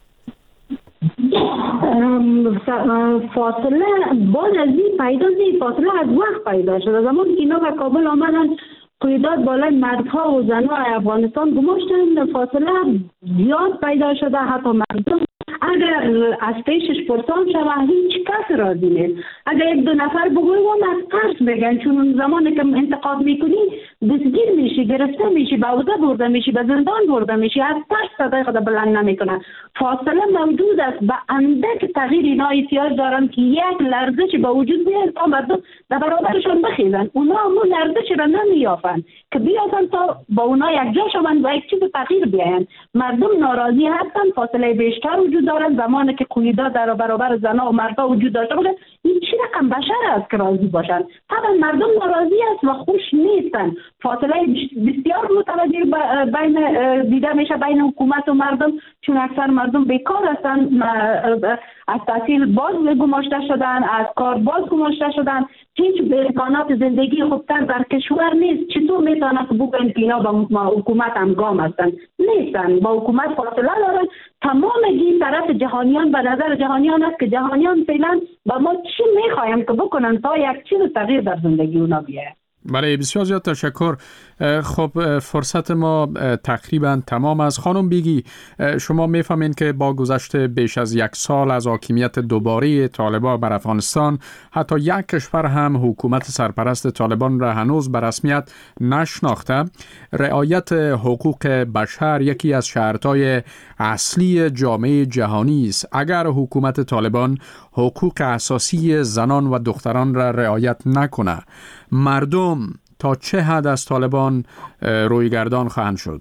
فاصله بعد از این پیدا شد، فاصله از وقت پیدا شد. زمان که اینا به کابل آمدن قیادات بالای مردها و زنها افغانستان گماشتن، فاصله زیاد پیدا شده. حتی مردم اگر از پیشش پرسان شود هیچ کس راضی نیست. اگر یک دو نفر بگوی وان از ترس بگن، چون زمانی که انتقاد میکنی دستگیر میشی، گرفته میشی، به عوضه برده میشی، به زندان برده میشی، از ترس صدای خود بلند نمیکنن. فاصله موجود است، به اندک تغییر اینا احتیاج دارن که یک لرزش به وجود بیاد تا مردم در برابرشان بخیزن. اونا همون لرزش را نمیافن که بیافن تا با اونا یک جا شوند و یک چیز تغییر بیاین. مردم ناراضی هستن، فاصله بیشتر وجود دارن. زمانی که قیادات در برابر زنها و مردها وجود داشته باشه این چی رقم بشر است که راضی باشن؟ طبعا مردم ناراضی است و خوش نیستن. فاصله بسیار متوجه بین دیده میشه بین حکومت و مردم، چون اکثر مردم بیکار هستن، از تحصیل باز گماشته شدن، از کار باز گماشته شدن، هیچ امکانات زندگی خوبتر در کشور نیست. چطور میتونه که بگن که اینا با حکومت همگام هستن؟ نیستن، با حکومت فاصله دارن. تمام این طرف جهانیان به نظر جهانیان است که جهانیان فعلا با ما چی میخوایم که بکنن تا یک چیز تغییر در زندگی اونا بیاید. بله بسیار زیاد تشکر. خب فرصت ما تقریبا تمام است. خانم بیگی شما میفهمین که با گذشت بیش از یک سال از حاکمیت دوباره طالبان بر افغانستان حتی یک کشور هم حکومت سرپرست طالبان را هنوز به رسمیت نشناخته. رعایت حقوق بشر یکی از شرطهای اصلی جامعه جهانی است. اگر حکومت طالبان حقوق اساسی زنان و دختران را رعایت نکنه، مردم تا چه حد از طالبان رویگردان خواهند شد؟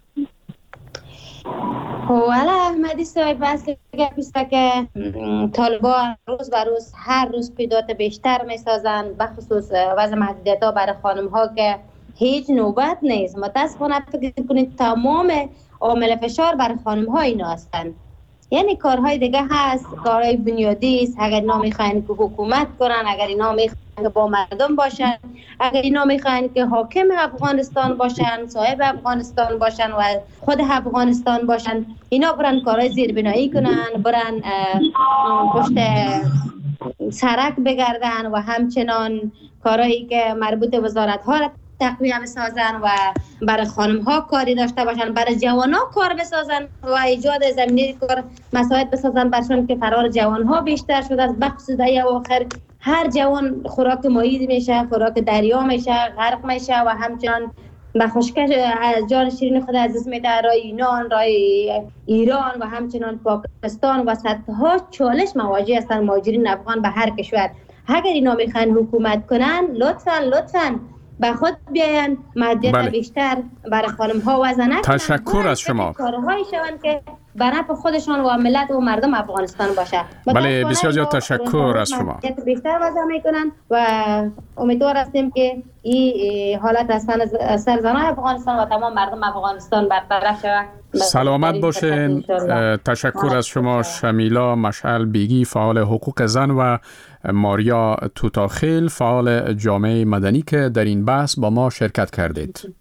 والا احمدی صاحب بس که که طالبان روز به روز هر روز قیادات بیشتر میسازن، بخصوص وضع محدودیت ها برای خانم ها که هیچ نوبت نیست. متاسفانه فکر کنید تمام عامل فشار برای خانم ها اینا هستن. یعنی کارهای دیگه هست، کارهای بنیادی است. اگر اینا میخواین که حکومت کنن، اگر اینا میخواین که با مردم باشن، اگر اینا میخواین که حاکم افغانستان باشن، صاحب افغانستان باشن و خود افغانستان باشن، اینا برن کارهای زیربنایی کنن، برن پشت سرک بگردن و همچنان کارهایی که مربوط وزارت ها را تقویه بسازن و برای خانم ها کاری داشته باشن، برای جوان ها کار بسازن و ایجاد زمینه کار مساعد بسازن برشون که فرار جوان ها بیشتر شده است. بخصوص در آخر هر جوان خوراک مایید میشه، خوراک دریا میشه، غرق میشه و همچنان به خشکش جان شیرین خود عزیز میده. رای یونان، رای ایران و همچنان پاکستان و صدها چالش مواجه هستند مهاجرین افغان به هر کشور. اگر اینا میخوان حکومت کنن لطفاً لطفاً به خود بیاین، مهدیت بله. بیشتر برای خانم ها وزنه. تشکر از شما. کارهایی شوند که به نفع خودشان و ملت و مردم افغانستان باشه. بله بسیار زیاد تشکر از شما. مهدیت بیشتر وضع میکنن و امیدوار هستیم که این حالت از سرزنای افغانستان و تمام مردم افغانستان برطرف شود. سلامت باشین. تشکر از شما شمیلا مشعل بیگی، فعال حقوق زن، و ماریا توتاخیل، فعال جامعه مدنی که در این بحث با ما شرکت کردید.